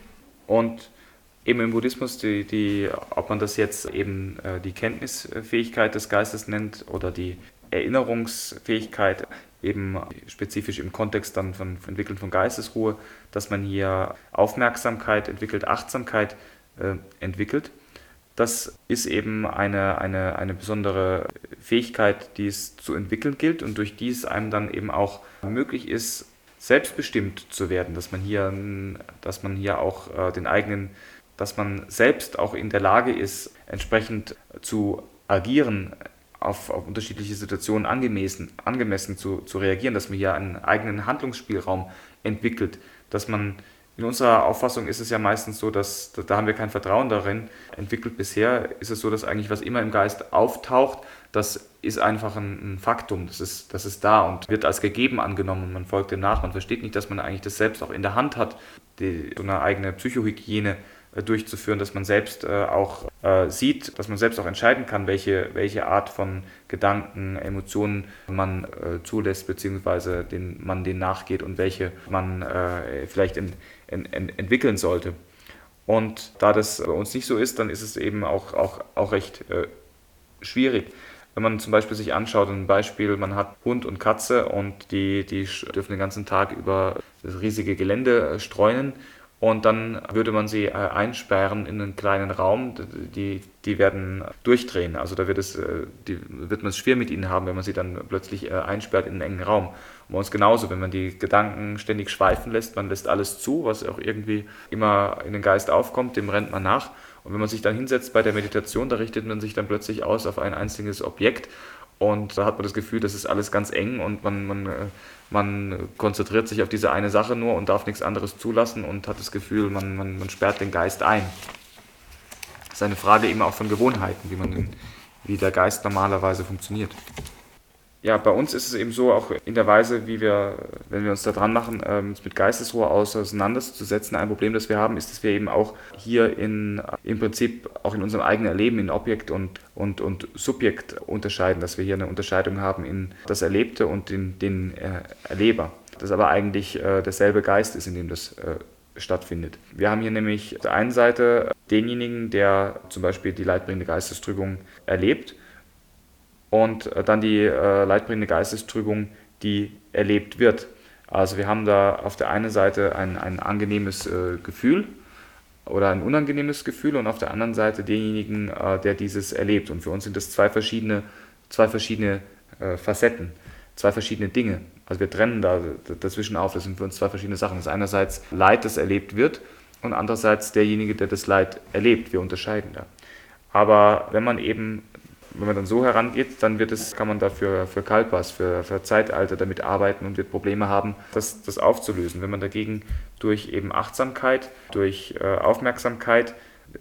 Und eben im Buddhismus, ob man das jetzt eben die Kenntnisfähigkeit des Geistes nennt oder die Erinnerungsfähigkeit, eben spezifisch im Kontext dann von Entwickeln von Geistesruhe, dass man hier Aufmerksamkeit entwickelt, Achtsamkeit entwickelt. Das ist eben eine besondere Fähigkeit, die es zu entwickeln gilt und durch die es einem dann eben auch möglich ist, selbstbestimmt zu werden, dass man hier auch dass man selbst auch in der Lage ist, entsprechend zu agieren, auf unterschiedliche Situationen angemessen zu reagieren, dass man hier einen eigenen Handlungsspielraum entwickelt, dass man in unserer Auffassung ist es ja meistens so, dass da haben wir kein Vertrauen darin entwickelt. Bisher ist es so, dass eigentlich was immer im Geist auftaucht, das ist einfach ein Faktum, das ist da und wird als gegeben angenommen und man folgt dem nach. Man versteht nicht, dass man eigentlich das selbst auch in der Hand hat, so eine eigene Psychohygiene durchzuführen, dass man selbst auch sieht, dass man selbst auch entscheiden kann, welche Art von Gedanken, Emotionen man zulässt, beziehungsweise man denen nachgeht und welche man vielleicht entwickeln sollte. Und da das bei uns nicht so ist, dann ist es eben auch recht schwierig. Wenn man zum Beispiel sich anschaut, ein Beispiel, man hat Hund und Katze und die dürfen den ganzen Tag über das riesige Gelände streunen. Und dann würde man sie einsperren in einen kleinen Raum, die werden durchdrehen. Also da wird man es schwer mit ihnen haben, wenn man sie dann plötzlich einsperrt in einen engen Raum. Und bei uns genauso, wenn man die Gedanken ständig schweifen lässt, man lässt alles zu, was auch irgendwie immer in den Geist aufkommt, dem rennt man nach. Und wenn man sich dann hinsetzt bei der Meditation, da richtet man sich dann plötzlich aus auf ein einziges Objekt. Und da hat man das Gefühl, das ist alles ganz eng und man konzentriert sich auf diese eine Sache nur und darf nichts anderes zulassen und hat das Gefühl, man sperrt den Geist ein. Das ist eine Frage eben auch von Gewohnheiten, wie der Geist normalerweise funktioniert. Ja, bei uns ist es eben so, auch in der Weise, wenn wir uns da dran machen, uns mit Geistesruhe auseinanderzusetzen, ein Problem, das wir haben, ist, dass wir eben auch hier im Prinzip auch in unserem eigenen Erleben in Objekt und Subjekt unterscheiden, dass wir hier eine Unterscheidung haben in das Erlebte und in den Erleber. Das aber eigentlich derselbe Geist ist, in dem das stattfindet. Wir haben hier nämlich auf der einen Seite denjenigen, der zum Beispiel die leidbringende Geistestrübung erlebt, und dann die leidbringende Geistestrübung, die erlebt wird. Also wir haben da auf der einen Seite ein angenehmes Gefühl oder ein unangenehmes Gefühl und auf der anderen Seite denjenigen, der dieses erlebt. Und für uns sind das zwei verschiedene Facetten, zwei verschiedene Dinge. Also wir trennen da dazwischen auf, das sind für uns zwei verschiedene Sachen. Das ist einerseits Leid, das erlebt wird und andererseits derjenige, der das Leid erlebt. Wir unterscheiden da. Aber wenn man dann so herangeht, dann kann man da für Kalpas, für Zeitalter damit arbeiten und wird Probleme haben, das aufzulösen. Wenn man dagegen durch eben Achtsamkeit, durch Aufmerksamkeit,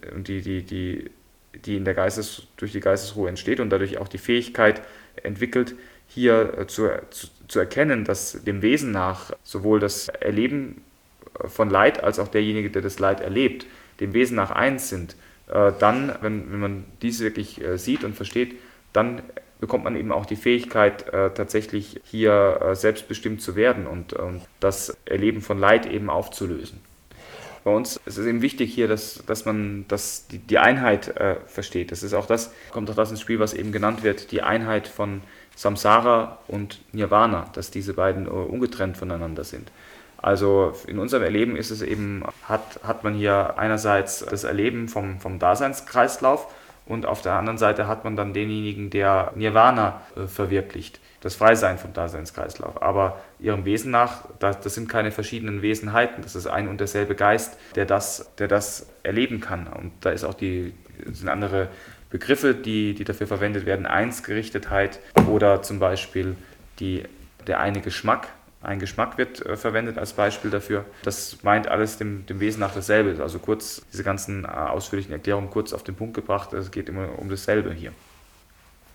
die durch die Geistesruhe entsteht und dadurch auch die Fähigkeit entwickelt, hier zu erkennen, dass dem Wesen nach sowohl das Erleben von Leid als auch derjenige, der das Leid erlebt, dem Wesen nach eins sind, dann, wenn man dies wirklich sieht und versteht, dann bekommt man eben auch die Fähigkeit, tatsächlich hier selbstbestimmt zu werden und das Erleben von Leid eben aufzulösen. Bei uns ist es eben wichtig hier, dass man die Einheit versteht. Kommt auch das ins Spiel, was eben genannt wird, die Einheit von Samsara und Nirvana, dass diese beiden ungetrennt voneinander sind. Also in unserem Erleben ist es eben, hat man hier einerseits das Erleben vom Daseinskreislauf und auf der anderen Seite hat man dann denjenigen, der Nirvana verwirklicht, das Freisein vom Daseinskreislauf. Aber ihrem Wesen nach, das sind keine verschiedenen Wesenheiten, das ist ein und derselbe Geist, der das erleben kann. Und da sind andere Begriffe, die dafür verwendet werden, Einsgerichtetheit oder zum Beispiel der eine Geschmack. Ein Geschmack wird verwendet als Beispiel dafür. Das meint alles dem Wesen nach dasselbe. Also diese ganzen ausführlichen Erklärungen kurz auf den Punkt gebracht. Es geht immer um dasselbe hier.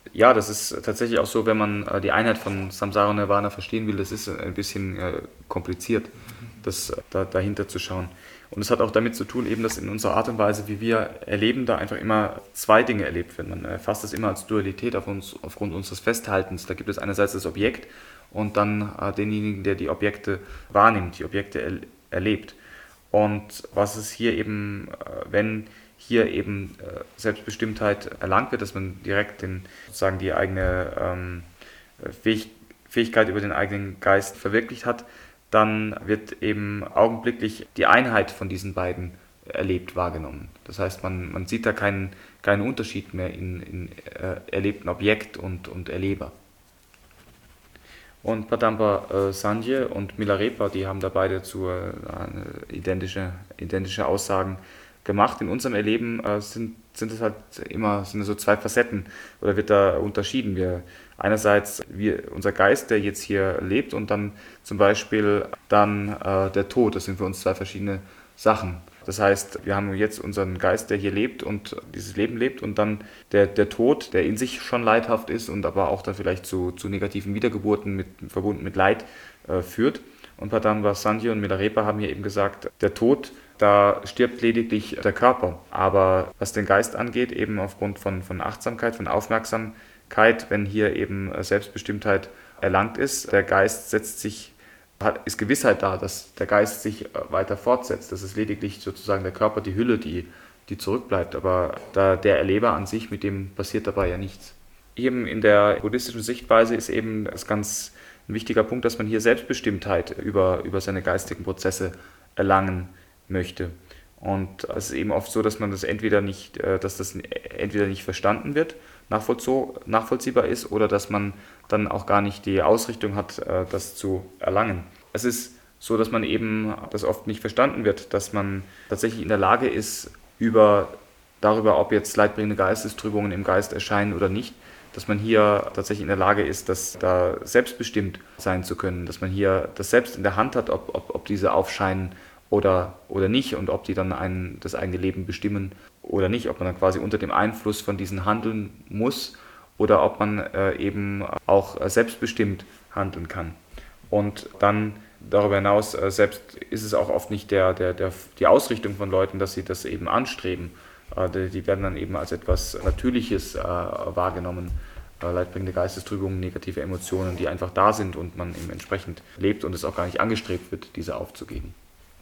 Ja, das ist tatsächlich auch so, wenn man die Einheit von Samsara und Nirvana verstehen will, das ist ein bisschen kompliziert, dahinter zu schauen. Und es hat auch damit zu tun, eben, dass in unserer Art und Weise, wie wir erleben, da einfach immer zwei Dinge erlebt werden. Man erfasst das immer als Dualität aufgrund unseres Festhaltens. Da gibt es einerseits das Objekt und dann denjenigen, der die Objekte wahrnimmt, die Objekte erlebt. Und was es hier eben, wenn hier eben Selbstbestimmtheit erlangt wird, dass man direkt sozusagen die eigene Fähigkeit über den eigenen Geist verwirklicht hat, dann wird eben augenblicklich die Einheit von diesen beiden erlebt wahrgenommen. Das heißt, man sieht da keinen Unterschied mehr in erlebten Objekt und Erleber. Und Padamba Sanje und Milarepa, die haben da beide identische Aussagen gemacht. In unserem Erleben sind es halt immer sind so zwei Facetten oder wird da unterschieden. Einerseits unser Geist, der jetzt hier lebt, und dann zum Beispiel der Tod. Das sind für uns zwei verschiedene Sachen. Das heißt, wir haben jetzt unseren Geist, der hier lebt und dieses Leben lebt, und dann der Tod, der in sich schon leidhaft ist und aber auch dann vielleicht zu negativen Wiedergeburten verbunden mit Leid führt. Und Padamba Sanje und Milarepa haben hier eben gesagt, der Tod, da stirbt lediglich der Körper. Aber was den Geist angeht, eben aufgrund von Achtsamkeit, von Aufmerksamkeit, wenn hier eben Selbstbestimmtheit erlangt ist, der Geist ist Gewissheit da, dass der Geist sich weiter fortsetzt. Das ist lediglich sozusagen der Körper, die Hülle, die zurückbleibt. Aber der Erleber an sich, mit dem passiert dabei ja nichts. Eben in der buddhistischen Sichtweise ist eben das ganz ein wichtiger Punkt, dass man hier Selbstbestimmtheit über seine geistigen Prozesse erlangen möchte. Und es ist eben oft so, dass das entweder nicht verstanden wird, nachvollziehbar ist, oder dass man dann auch gar nicht die Ausrichtung hat, das zu erlangen. Es ist so, dass man eben das oft nicht verstanden wird, dass man tatsächlich in der Lage ist, darüber, ob jetzt leidbringende Geistestrübungen im Geist erscheinen oder nicht, dass man hier tatsächlich in der Lage ist, da selbstbestimmt sein zu können, dass man hier das selbst in der Hand hat, ob diese aufscheinen oder nicht, und ob die dann das eigene Leben bestimmen oder nicht, ob man dann quasi unter dem Einfluss von diesen handeln muss oder ob man eben auch selbstbestimmt handeln kann. Und dann darüber hinaus selbst ist es auch oft nicht die Ausrichtung von Leuten, dass sie das eben anstreben. Die werden dann eben als etwas Natürliches wahrgenommen. Leidbringende Geistestrübungen, negative Emotionen, die einfach da sind und man eben entsprechend lebt und es auch gar nicht angestrebt wird, diese aufzugeben.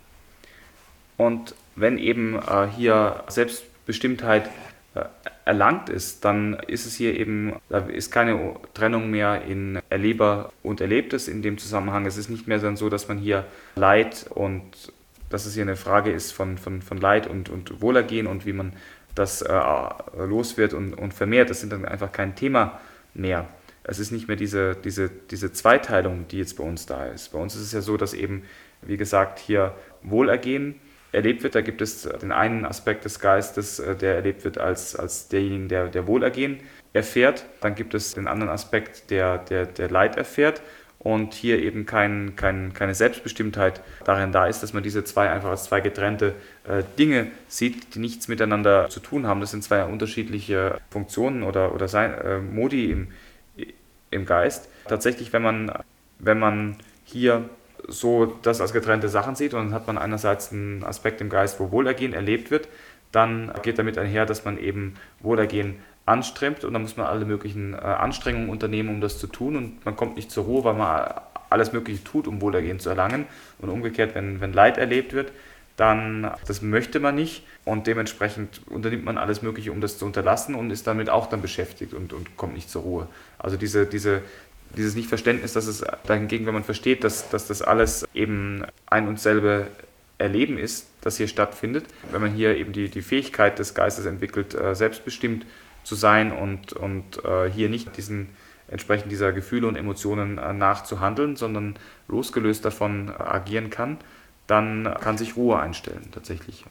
Und wenn eben hier Selbstbestimmtheit erlangt ist, dann ist es hier eben, da ist keine Trennung mehr in Erleber und Erlebtes in dem Zusammenhang. Es ist nicht mehr dann so, dass man hier Leid und dass es hier eine Frage ist von Leid und Wohlergehen und wie man das los wird und vermehrt. Das sind dann einfach kein Thema mehr. Es ist nicht mehr diese Zweiteilung, die jetzt bei uns da ist. Bei uns ist es ja so, dass eben, wie gesagt, hier Wohlergehen erlebt wird. Da gibt es den einen Aspekt des Geistes, der erlebt wird als derjenigen, der Wohlergehen erfährt. Dann gibt es den anderen Aspekt, der Leid erfährt. Und hier eben keine Selbstbestimmtheit darin da ist, dass man diese zwei einfach als zwei getrennte Dinge sieht, die nichts miteinander zu tun haben. Das sind zwei unterschiedliche Funktionen oder Modi im Geist. Tatsächlich, wenn man hier so das als getrennte Sachen sieht, und dann hat man einerseits einen Aspekt im Geist, wo Wohlergehen erlebt wird, dann geht damit einher, dass man eben Wohlergehen anstrebt, und dann muss man alle möglichen Anstrengungen unternehmen, um das zu tun, und man kommt nicht zur Ruhe, weil man alles Mögliche tut, um Wohlergehen zu erlangen, und umgekehrt, wenn Leid erlebt wird, dann das möchte man nicht, und dementsprechend unternimmt man alles Mögliche, um das zu unterlassen, und ist damit auch dann beschäftigt und kommt nicht zur Ruhe. Also dieses Nichtverständnis, dass es dahingegen, wenn man versteht, dass das alles eben ein und selbe Erleben ist, das hier stattfindet, wenn man hier eben die Fähigkeit des Geistes entwickelt, selbstbestimmt zu sein und hier nicht entsprechend dieser Gefühle und Emotionen nachzuhandeln, sondern losgelöst davon agieren kann, dann kann sich Ruhe einstellen, tatsächlich.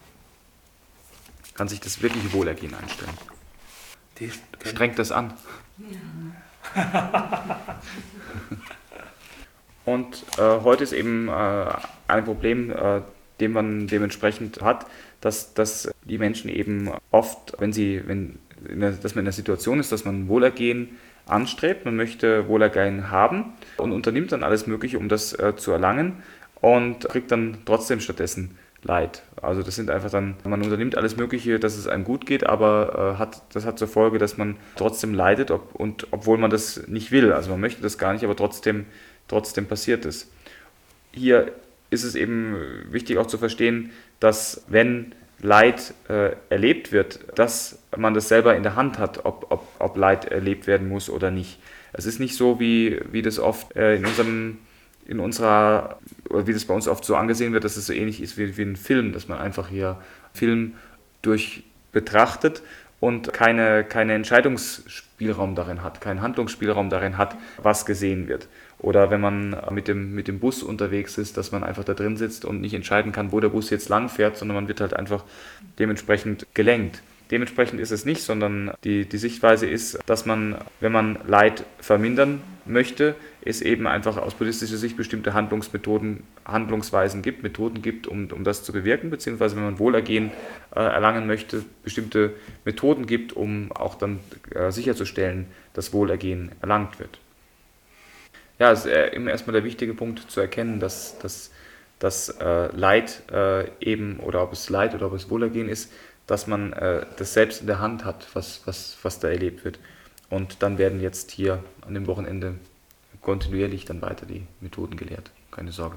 Kann sich das wirkliche Wohlergehen einstellen. Strengt das an. Ja. Und heute ist eben ein Problem, den man dementsprechend hat, dass die Menschen eben oft, wenn dass man in der Situation ist, dass man Wohlergehen anstrebt, man möchte Wohlergehen haben und unternimmt dann alles Mögliche, um das zu erlangen und kriegt dann trotzdem stattdessen Leid. Also das sind einfach dann, man unternimmt alles Mögliche, dass es einem gut geht, aber das hat zur Folge, dass man trotzdem leidet, obwohl man das nicht will. Also man möchte das gar nicht, aber trotzdem passiert es. Hier ist es eben wichtig auch zu verstehen, dass wenn Leid erlebt wird, dass man das selber in der Hand hat, ob Leid erlebt werden muss oder nicht. Es ist nicht so, wie das oft oder wie das bei uns oft so angesehen wird, dass es so ähnlich ist wie ein Film, dass man einfach hier Film durch betrachtet und keinen Entscheidungsspielraum darin hat, keinen Handlungsspielraum darin hat, was gesehen wird. Oder wenn man mit dem Bus unterwegs ist, dass man einfach da drin sitzt und nicht entscheiden kann, wo der Bus jetzt lang fährt, sondern man wird halt einfach dementsprechend gelenkt. Dementsprechend ist es nicht, sondern die Sichtweise ist, dass man, wenn man Leid vermindern möchte, es eben einfach aus buddhistischer Sicht bestimmte Handlungsweisen gibt, Methoden gibt, um das zu bewirken, beziehungsweise wenn man Wohlergehen erlangen möchte, bestimmte Methoden gibt, um auch dann sicherzustellen, dass Wohlergehen erlangt wird. Ja, es ist immer erstmal der wichtige Punkt zu erkennen, dass Leid eben, oder ob es Leid oder ob es Wohlergehen ist, dass man das selbst in der Hand hat, was da erlebt wird. Und dann werden jetzt hier an dem Wochenende kontinuierlich dann weiter die Methoden gelehrt. Keine Sorge.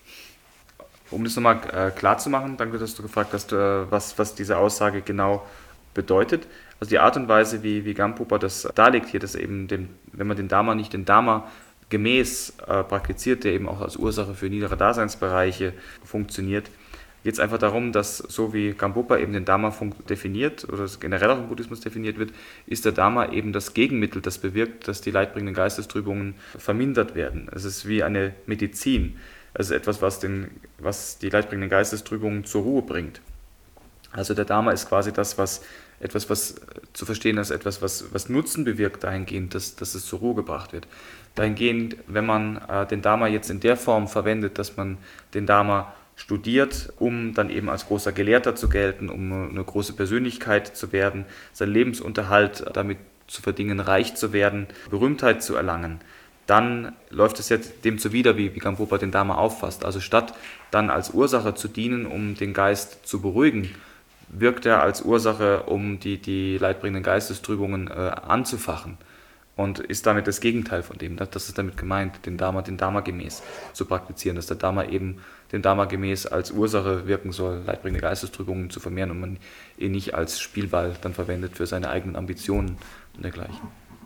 Um das nochmal klar zu machen, danke, dass du gefragt hast, was diese Aussage genau bedeutet. Also die Art und Weise, wie Gampopa das darlegt hier, dass eben, wenn man den Dharma nicht den Dharma gemäß praktiziert, der eben auch als Ursache für niedere Daseinsbereiche funktioniert, geht es einfach darum, dass so wie Gampopa eben den Dharma definiert oder generell auch im Buddhismus definiert wird, ist der Dharma eben das Gegenmittel, das bewirkt, dass die leidbringenden Geistestrübungen vermindert werden. Es ist wie eine Medizin, also etwas, was die leidbringenden Geistestrübungen zur Ruhe bringt. Also der Dharma ist quasi was zu verstehen als etwas, was Nutzen bewirkt dahingehend, dass es zur Ruhe gebracht wird. Dahingehend, wenn man den Dharma jetzt in der Form verwendet, dass man den Dharma studiert, um dann eben als großer Gelehrter zu gelten, um eine große Persönlichkeit zu werden, seinen Lebensunterhalt damit zu verdienen, reich zu werden, Berühmtheit zu erlangen, dann läuft es jetzt dem zuwider, wie Gampopa den Dharma auffasst. Also statt dann als Ursache zu dienen, um den Geist zu beruhigen, wirkt er als Ursache, um die leidbringenden Geistestrübungen anzufachen. Und ist damit das Gegenteil von dem. Das ist damit gemeint, den Dharma gemäß zu praktizieren, dass der Dharma eben dem Dharma gemäß als Ursache wirken soll, leidbringende Geistestrübungen zu vermehren und man ihn nicht als Spielball dann verwendet für seine eigenen Ambitionen und dergleichen.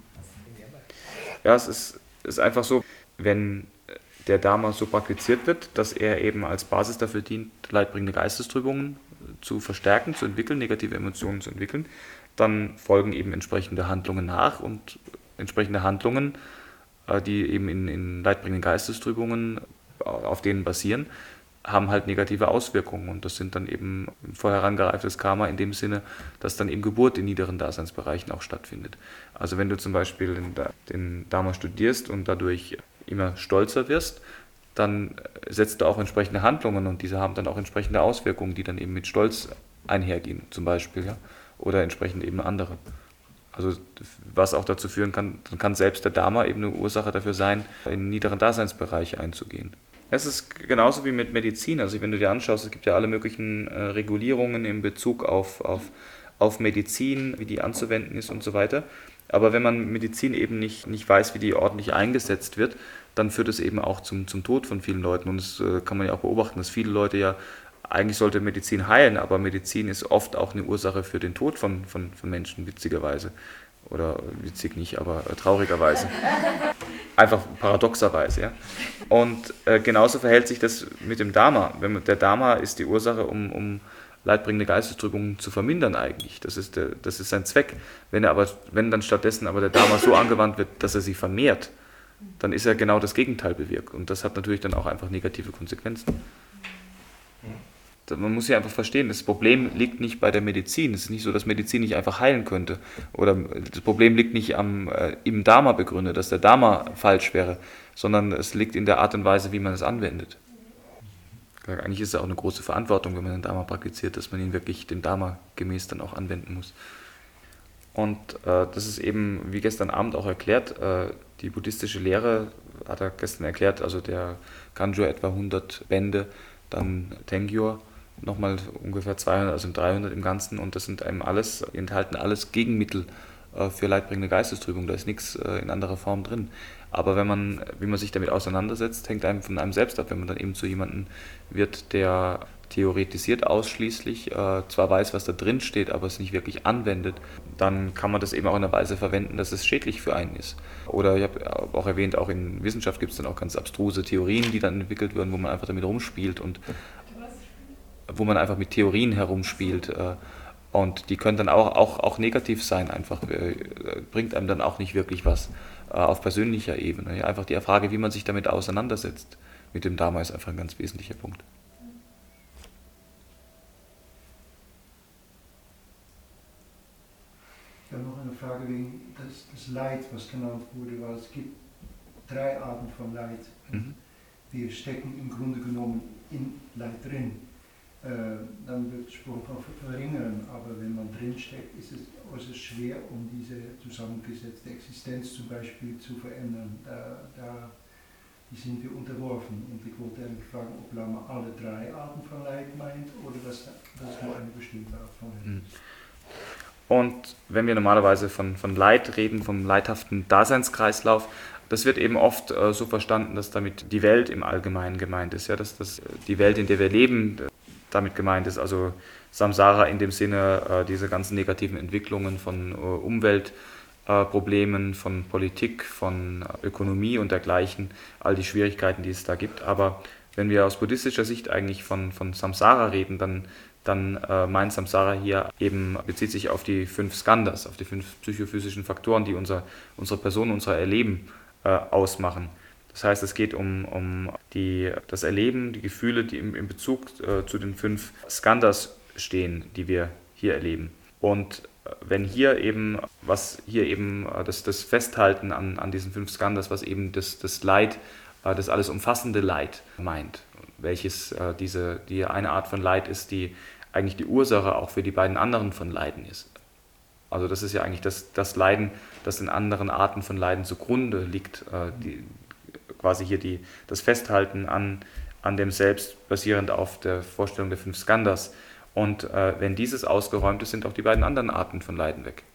Ja, es ist einfach so, wenn der Dharma so praktiziert wird, dass er eben als Basis dafür dient, leidbringende Geistestrübungen zu verstärken, zu entwickeln, negative Emotionen zu entwickeln, dann folgen eben entsprechende Handlungen nach und entsprechende Handlungen, die eben in leidbringenden Geistestrübungen auf denen basieren, haben halt negative Auswirkungen und das sind dann eben vorher herangereiftes Karma in dem Sinne, dass dann eben Geburt in niederen Daseinsbereichen auch stattfindet. Also wenn du zum Beispiel den Dharma studierst und dadurch immer stolzer wirst, dann setzt du auch entsprechende Handlungen und diese haben dann auch entsprechende Auswirkungen, die dann eben mit Stolz einhergehen zum Beispiel, ja, oder entsprechend eben andere. Also was auch dazu führen kann, dann kann selbst der Dharma eben eine Ursache dafür sein, in niederen Daseinsbereiche einzugehen. Es ist genauso wie mit Medizin, also wenn du dir anschaust, es gibt ja alle möglichen Regulierungen in Bezug auf Medizin, wie die anzuwenden ist und so weiter. Aber wenn man Medizin eben nicht weiß, wie die ordentlich eingesetzt wird, dann führt es eben auch zum Tod von vielen Leuten. Und das kann man ja auch beobachten, dass viele Leute ja, eigentlich sollte Medizin heilen, aber Medizin ist oft auch eine Ursache für den Tod von Menschen, witzigerweise. Oder witzig nicht, aber traurigerweise. Einfach paradoxerweise, ja. Und genauso verhält sich das mit dem Dharma. Der Dharma ist die Ursache, um leidbringende Geistestrübungen zu vermindern eigentlich. Das ist sein Zweck. Wenn dann stattdessen aber der Dharma so angewandt wird, dass er sie vermehrt, dann ist er genau das Gegenteil bewirkt. Und das hat natürlich dann auch einfach negative Konsequenzen. Man muss ja einfach verstehen, das Problem liegt nicht bei der Medizin. Es ist nicht so, dass Medizin nicht einfach heilen könnte. Oder das Problem liegt nicht im Dharma begründet, dass der Dharma falsch wäre, sondern es liegt in der Art und Weise, wie man es anwendet. Eigentlich ist es auch eine große Verantwortung, wenn man den Dharma praktiziert, dass man ihn wirklich dem Dharma gemäß dann auch anwenden muss. Und das ist eben, wie gestern Abend auch erklärt, die buddhistische Lehre, hat er gestern erklärt, also der Kanjur etwa 100 Bände, dann Tengyur nochmal ungefähr 200, also 300 im Ganzen, und das sind eben alles, enthalten alles Gegenmittel für leidbringende Geistestrübung, da ist nichts in anderer Form drin. Aber wie man sich damit auseinandersetzt, hängt einem von einem selbst ab. Wenn man dann eben zu jemandem wird, der theoretisiert ausschließlich, zwar weiß, was da drin steht, aber es nicht wirklich anwendet, dann kann man das eben auch in einer Weise verwenden, dass es schädlich für einen ist. Oder ich habe auch erwähnt, auch in Wissenschaft gibt es dann auch ganz abstruse Theorien, die dann entwickelt werden, wo man einfach damit rumspielt und wo man einfach mit Theorien herumspielt. Und die können dann auch negativ sein, einfach bringt einem dann auch nicht wirklich was auf persönlicher Ebene. Ja, einfach die Frage, wie man sich damit auseinandersetzt, mit dem Dharma ist einfach ein ganz wesentlicher Punkt. Ich habe noch eine Frage wegen das Leid, was genannt wurde, weil es gibt 3 Arten von Leid. Wir stecken im Grunde genommen in Leid drin. Dann wird gesprochen von verringern, aber wenn man drin steckt, ist es äußerst schwer, um diese zusammengesetzte Existenz zum Beispiel zu verändern. Die sind wir unterworfen. Und ich wollte eigentlich fragen, ob Lama alle 3 Arten von Leid meint oder dass nur eine bestimmte Art von Leid ist. Und wenn wir normalerweise von Leid reden, vom leidhaften Daseinskreislauf, das wird eben oft so verstanden, dass damit die Welt im Allgemeinen gemeint ist, ja, dass die Welt, in der wir leben, damit gemeint ist, also Samsara in dem Sinne, diese ganzen negativen Entwicklungen von Umweltproblemen, von Politik, von Ökonomie und dergleichen, all die Schwierigkeiten, die es da gibt. Aber wenn wir aus buddhistischer Sicht eigentlich von Samsara reden, dann meint Samsara hier eben, bezieht sich auf die 5 Skandhas, auf die 5 psychophysischen Faktoren, die unsere Person, unser Erleben ausmachen. Das heißt, es geht um das Erleben, die Gefühle, die im Bezug zu den 5 Skandhas stehen, die wir hier erleben. Und wenn hier eben, das Festhalten an diesen 5 Skandhas, was eben das Leid, das alles umfassende Leid meint, welches die eine Art von Leid ist, die eigentlich die Ursache auch für die beiden anderen von Leiden ist. Also das ist ja eigentlich das Leiden, das den anderen Arten von Leiden zugrunde liegt, quasi hier das Festhalten an dem Selbst, basierend auf der Vorstellung der 5 Skandhas. Und wenn dieses ausgeräumt ist, sind auch die beiden anderen Arten von Leiden weg.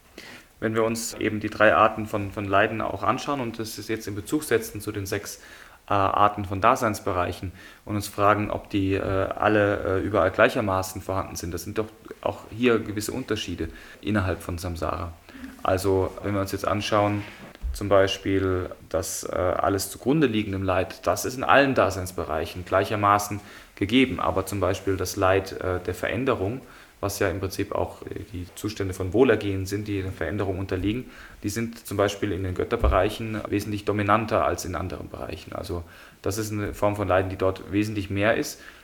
Wenn wir uns eben die 3 Arten von Leiden auch anschauen und das ist jetzt in Bezug setzen zu den 6 Arten von Daseinsbereichen und uns fragen, ob die alle überall gleichermaßen vorhanden sind, das sind doch auch hier gewisse Unterschiede innerhalb von Samsara. Also wenn wir uns jetzt anschauen, zum Beispiel das alles zugrunde liegende Leid, das ist in allen Daseinsbereichen gleichermaßen gegeben, aber zum Beispiel das Leid der Veränderung, was ja im Prinzip auch die Zustände von Wohlergehen sind, die der Veränderung unterliegen, die sind zum Beispiel in den Götterbereichen wesentlich dominanter als in anderen Bereichen. Also das ist eine Form von Leiden, die dort wesentlich mehr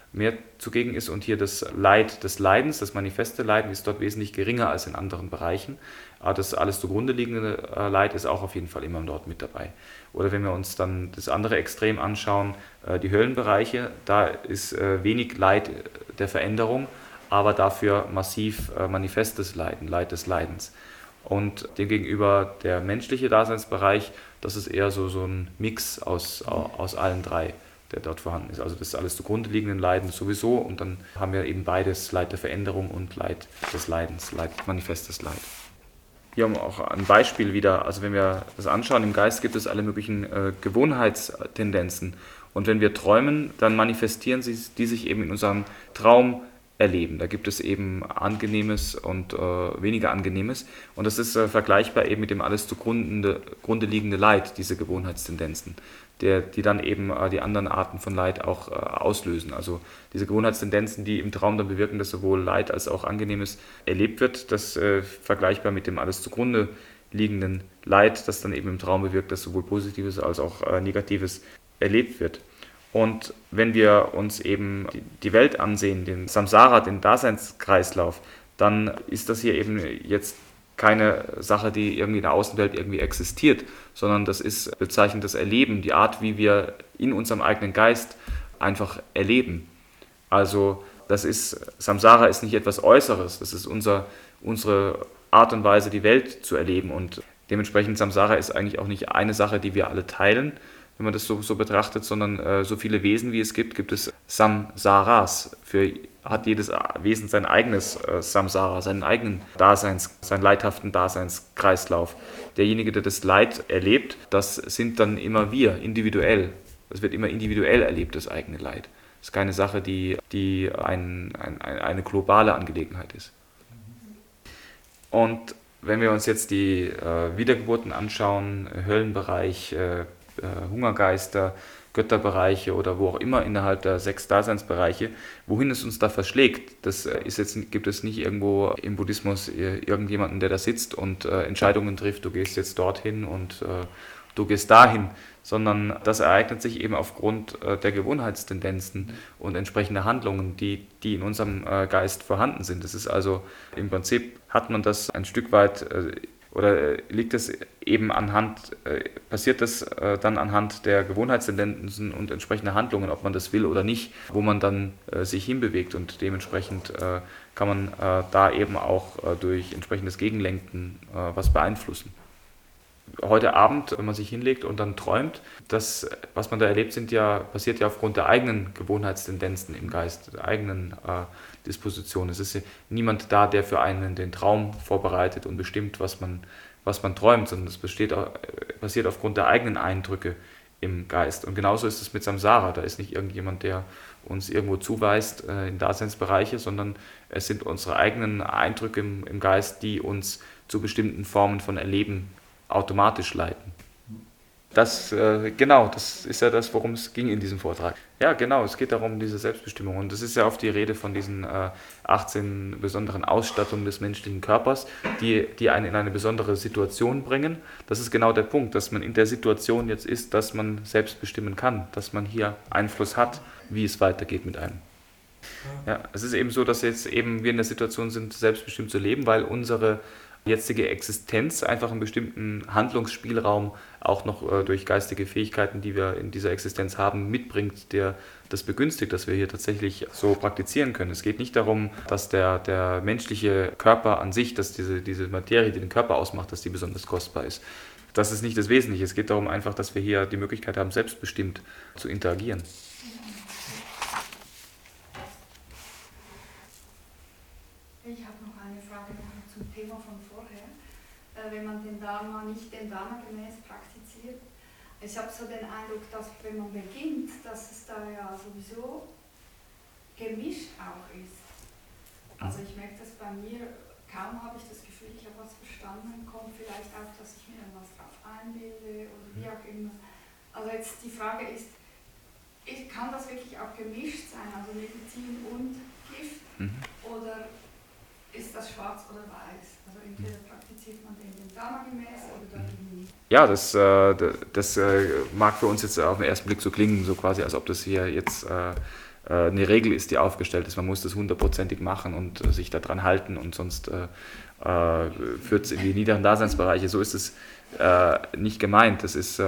zugegen ist und hier das Leid des Leidens, das manifeste Leiden, ist dort wesentlich geringer als in anderen Bereichen. Aber das alles zugrunde liegende Leid ist auch auf jeden Fall immer dort mit dabei. Oder wenn wir uns dann das andere Extrem anschauen, die Höllenbereiche, da ist wenig Leid der Veränderung, aber dafür massiv manifestes Leiden, Leid des Leidens. Und demgegenüber der menschliche Daseinsbereich, das ist eher so ein Mix aus allen 3, der dort vorhanden ist. Also das alles zugrunde liegenden Leiden sowieso und dann haben wir eben beides, Leid der Veränderung und Leid des Leidens, manifestes Leid. Hier haben wir auch ein Beispiel wieder, also wenn wir das anschauen, im Geist gibt es alle möglichen Gewohnheitstendenzen und wenn wir träumen, dann manifestieren die sich eben in unserem Traum erleben. Da gibt es eben Angenehmes und weniger Angenehmes. Und das ist vergleichbar eben mit dem alles zugrunde liegende Leid, diese Gewohnheitstendenzen, die dann eben die anderen Arten von Leid auch auslösen. Also diese Gewohnheitstendenzen, die im Traum dann bewirken, dass sowohl Leid als auch Angenehmes erlebt wird, das vergleichbar mit dem alles zugrunde liegenden Leid, das dann eben im Traum bewirkt, dass sowohl Positives als auch Negatives erlebt wird. Und wenn wir uns eben die Welt ansehen, den Samsara, den Daseinskreislauf, dann ist das hier eben jetzt keine Sache, die irgendwie in der Außenwelt irgendwie existiert, sondern das bezeichnet das Erleben, die Art, wie wir in unserem eigenen Geist einfach erleben. Also Samsara ist nicht etwas Äußeres, das ist unsere Art und Weise, die Welt zu erleben. Und dementsprechend Samsara ist eigentlich auch nicht eine Sache, die wir alle teilen, wenn man das so betrachtet, sondern so viele Wesen, wie es gibt, gibt es Samsaras. Hat jedes Wesen sein eigenes Samsara, seinen eigenen seinen leidhaften Daseinskreislauf. Derjenige, der das Leid erlebt, das sind dann immer wir, individuell. Es wird immer individuell erlebt, das eigene Leid. Das ist keine Sache, die eine globale Angelegenheit ist. Und wenn wir uns jetzt die Wiedergeburten anschauen, Höllenbereich, Hungergeister, Götterbereiche oder wo auch immer innerhalb der 6 Daseinsbereiche, wohin es uns da verschlägt, gibt es nicht irgendwo im Buddhismus irgendjemanden, der da sitzt und Entscheidungen trifft, du gehst jetzt dorthin und du gehst dahin, sondern das ereignet sich eben aufgrund der Gewohnheitstendenzen und entsprechender Handlungen, die in unserem Geist vorhanden sind. Das ist also im Prinzip, hat man das ein Stück weit oder liegt es eben passiert das dann anhand der Gewohnheitstendenzen und entsprechender Handlungen, ob man das will oder nicht, wo man dann sich hinbewegt, und dementsprechend kann man da eben auch durch entsprechendes Gegenlenken was beeinflussen. Heute Abend, wenn man sich hinlegt und dann träumt, das, was man da erlebt, passiert ja aufgrund der eigenen Gewohnheitstendenzen im Geist, der eigenen Disposition. Es ist ja niemand da, der für einen den Traum vorbereitet und bestimmt, was man träumt, sondern es passiert aufgrund der eigenen Eindrücke im Geist. Und genauso ist es mit Samsara. Da ist nicht irgendjemand, der uns irgendwo zuweist in Daseinsbereiche, sondern es sind unsere eigenen Eindrücke im Geist, die uns zu bestimmten Formen von Erleben automatisch leiten. Das ist ja das, worum es ging in diesem Vortrag. Ja, genau, es geht darum, diese Selbstbestimmung. Und das ist ja oft die Rede von diesen 18 besonderen Ausstattungen des menschlichen Körpers, die einen in eine besondere Situation bringen. Das ist genau der Punkt, dass man in der Situation jetzt ist, dass man selbst bestimmen kann, dass man hier Einfluss hat, wie es weitergeht mit einem. Ja, es ist eben so, dass jetzt eben wir in der Situation sind, selbstbestimmt zu leben, weil unsere jetzige Existenz einfach einen bestimmten Handlungsspielraum auch noch durch geistige Fähigkeiten, die wir in dieser Existenz haben, mitbringt, der das begünstigt, dass wir hier tatsächlich so praktizieren können. Es geht nicht darum, dass der menschliche Körper an sich, dass diese Materie, die den Körper ausmacht, dass die besonders kostbar ist. Das ist nicht das Wesentliche. Es geht darum einfach, dass wir hier die Möglichkeit haben, selbstbestimmt zu interagieren. Ich habe noch eine Frage zum Thema von vorher. Wenn man den Dharma nicht dem Dharma gemäß praktiziert, ich habe so den Eindruck, dass wenn man beginnt, dass es da ja sowieso gemischt auch ist. Also ich merke das bei mir, kaum habe ich das Gefühl, ich habe was verstanden, kommt vielleicht auch, dass ich mir dann was drauf einbilde oder wie auch immer. Also jetzt die Frage ist, kann das wirklich auch gemischt sein, also Medizin und Gift, oder ist das schwarz oder weiß? Also entweder praktiziert man den Dharma gemäß oder dann nicht. Ja, das mag für uns jetzt auf den ersten Blick so klingen, so quasi, als ob das hier jetzt eine Regel ist, die aufgestellt ist. Man muss das 100%ig machen und sich daran halten und sonst führt es in die niederen Daseinsbereiche. So ist es nicht gemeint. Es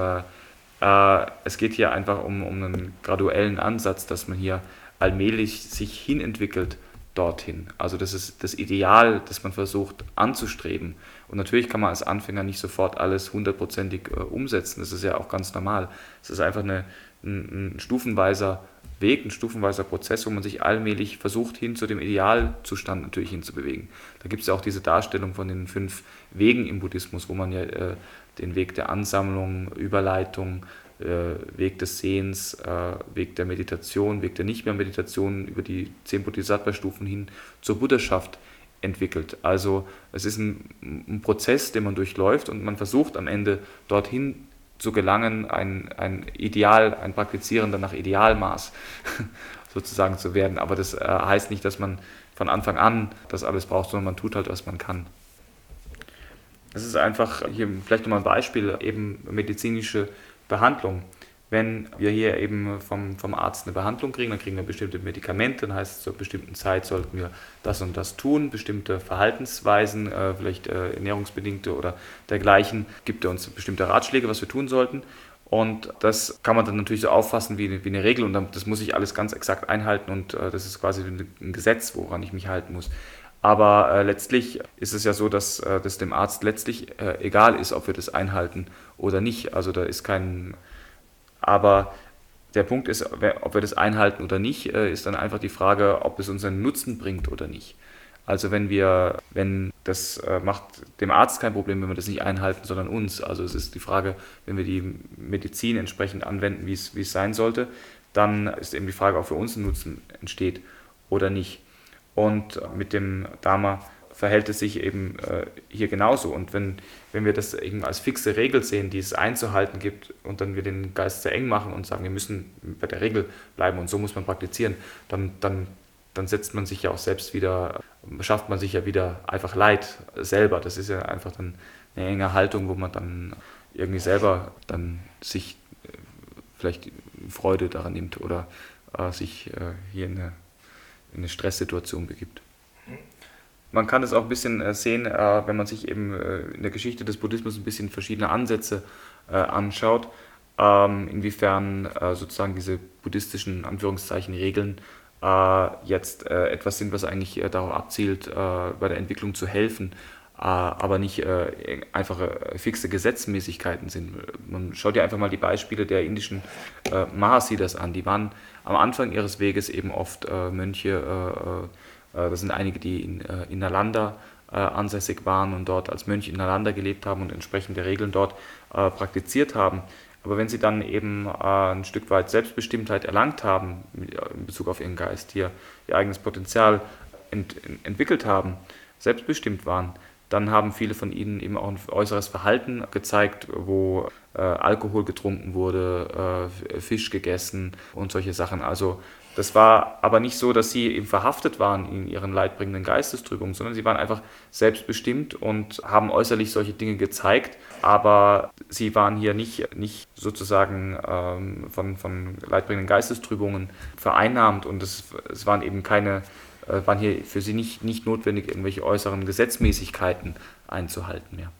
geht hier einfach um einen graduellen Ansatz, dass man hier allmählich sich hinentwickelt dorthin. Also das ist das Ideal, das man versucht anzustreben. Und natürlich kann man als Anfänger nicht sofort alles 100%ig umsetzen. Das ist ja auch ganz normal. Es ist einfach ein stufenweiser Weg, ein stufenweiser Prozess, wo man sich allmählich versucht, hin zu dem Idealzustand natürlich hinzubewegen. Da gibt es ja auch diese Darstellung von den 5 Wegen im Buddhismus, wo man ja den Weg der Ansammlung, Überleitung, Weg des Sehens, Weg der Meditation, Weg der Nicht-mehr-Meditation über die 10 Bodhisattva-Stufen hin zur Buddhaschaft entwickelt. Also es ist ein Prozess, den man durchläuft und man versucht am Ende dorthin zu gelangen, ein Praktizierender nach Idealmaß sozusagen zu werden. Aber das heißt nicht, dass man von Anfang an das alles braucht, sondern man tut halt, was man kann. Das ist einfach, hier vielleicht nochmal ein Beispiel, eben medizinische Behandlung. Wenn wir hier eben vom Arzt eine Behandlung kriegen, dann kriegen wir bestimmte Medikamente, dann heißt es, zur bestimmten Zeit sollten wir das und das tun, bestimmte Verhaltensweisen, vielleicht ernährungsbedingte oder dergleichen, gibt er uns bestimmte Ratschläge, was wir tun sollten. Und das kann man dann natürlich so auffassen wie eine Regel und das muss ich alles ganz exakt einhalten und das ist quasi ein Gesetz, woran ich mich halten muss. Aber letztlich ist es ja so, dass das dem Arzt letztlich egal ist, ob wir das einhalten oder nicht. Also da ist kein. Aber der Punkt ist, ob wir das einhalten oder nicht, ist dann einfach die Frage, ob es uns einen Nutzen bringt oder nicht. Also wenn das macht dem Arzt kein Problem, wenn wir das nicht einhalten, sondern uns. Also es ist die Frage, wenn wir die Medizin entsprechend anwenden, wie es sein sollte, dann ist eben die Frage, ob für uns ein Nutzen entsteht oder nicht. Und mit dem Dharma verhält es sich eben hier genauso. Und wenn wir das eben als fixe Regel sehen, die es einzuhalten gibt, und dann wir den Geist sehr eng machen und sagen, wir müssen bei der Regel bleiben und so muss man praktizieren, dann setzt man sich ja auch selbst wieder, schafft man sich ja wieder einfach Leid selber. Das ist ja einfach dann eine enge Haltung, wo man dann irgendwie selber dann sich vielleicht Freude daran nimmt oder sich hier in eine Stresssituation begibt. Man kann es auch ein bisschen sehen, wenn man sich eben in der Geschichte des Buddhismus ein bisschen verschiedene Ansätze anschaut, inwiefern sozusagen diese buddhistischen Anführungszeichen Regeln jetzt etwas sind, was eigentlich darauf abzielt, bei der Entwicklung zu helfen, aber nicht einfache fixe Gesetzmäßigkeiten sind. Man schaut ja einfach mal die Beispiele der indischen Mahasiddhas an. Die waren am Anfang ihres Weges eben oft Mönche. Das sind einige, die in Nalanda ansässig waren und dort als Mönche in Nalanda gelebt haben und entsprechende Regeln dort praktiziert haben. Aber wenn sie dann eben ein Stück weit Selbstbestimmtheit erlangt haben in Bezug auf ihren Geist, ihr eigenes Potenzial entwickelt haben, selbstbestimmt waren, dann haben viele von ihnen eben auch ein äußeres Verhalten gezeigt, wo Alkohol getrunken wurde, Fisch gegessen und solche Sachen. Also das war aber nicht so, dass sie eben verhaftet waren in ihren leidbringenden Geistestrübungen, sondern sie waren einfach selbstbestimmt und haben äußerlich solche Dinge gezeigt, aber sie waren hier nicht sozusagen von leidbringenden Geistestrübungen vereinnahmt und es waren eben waren hier für sie nicht notwendig, irgendwelche äußeren Gesetzmäßigkeiten einzuhalten mehr.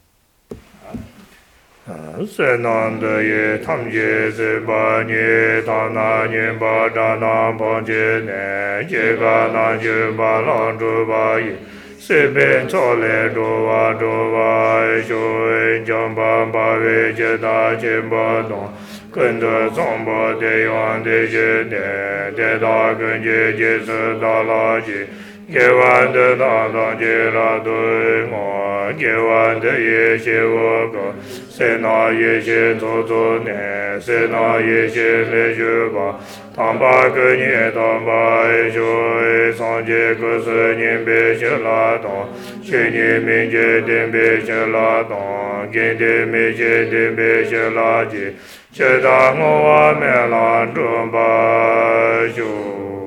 Senanda ye tamje se ba ni dana ni ba dana ba je ne je ga na je ba la do ba ye se ben cho le do wa jo e jam ba we je da je ba do kun de zong ba de yuan de je ne de da kun je se da la je ge wan de da da je la do mo ge wan de ye she wo go se na ye she to to ne se na ye she le je ba tam ba ge ni tam ba e jo e san je ge se ni be she la do she ni min je de be she la do ge de me je de be she la ji che da mo wa me la do ba jo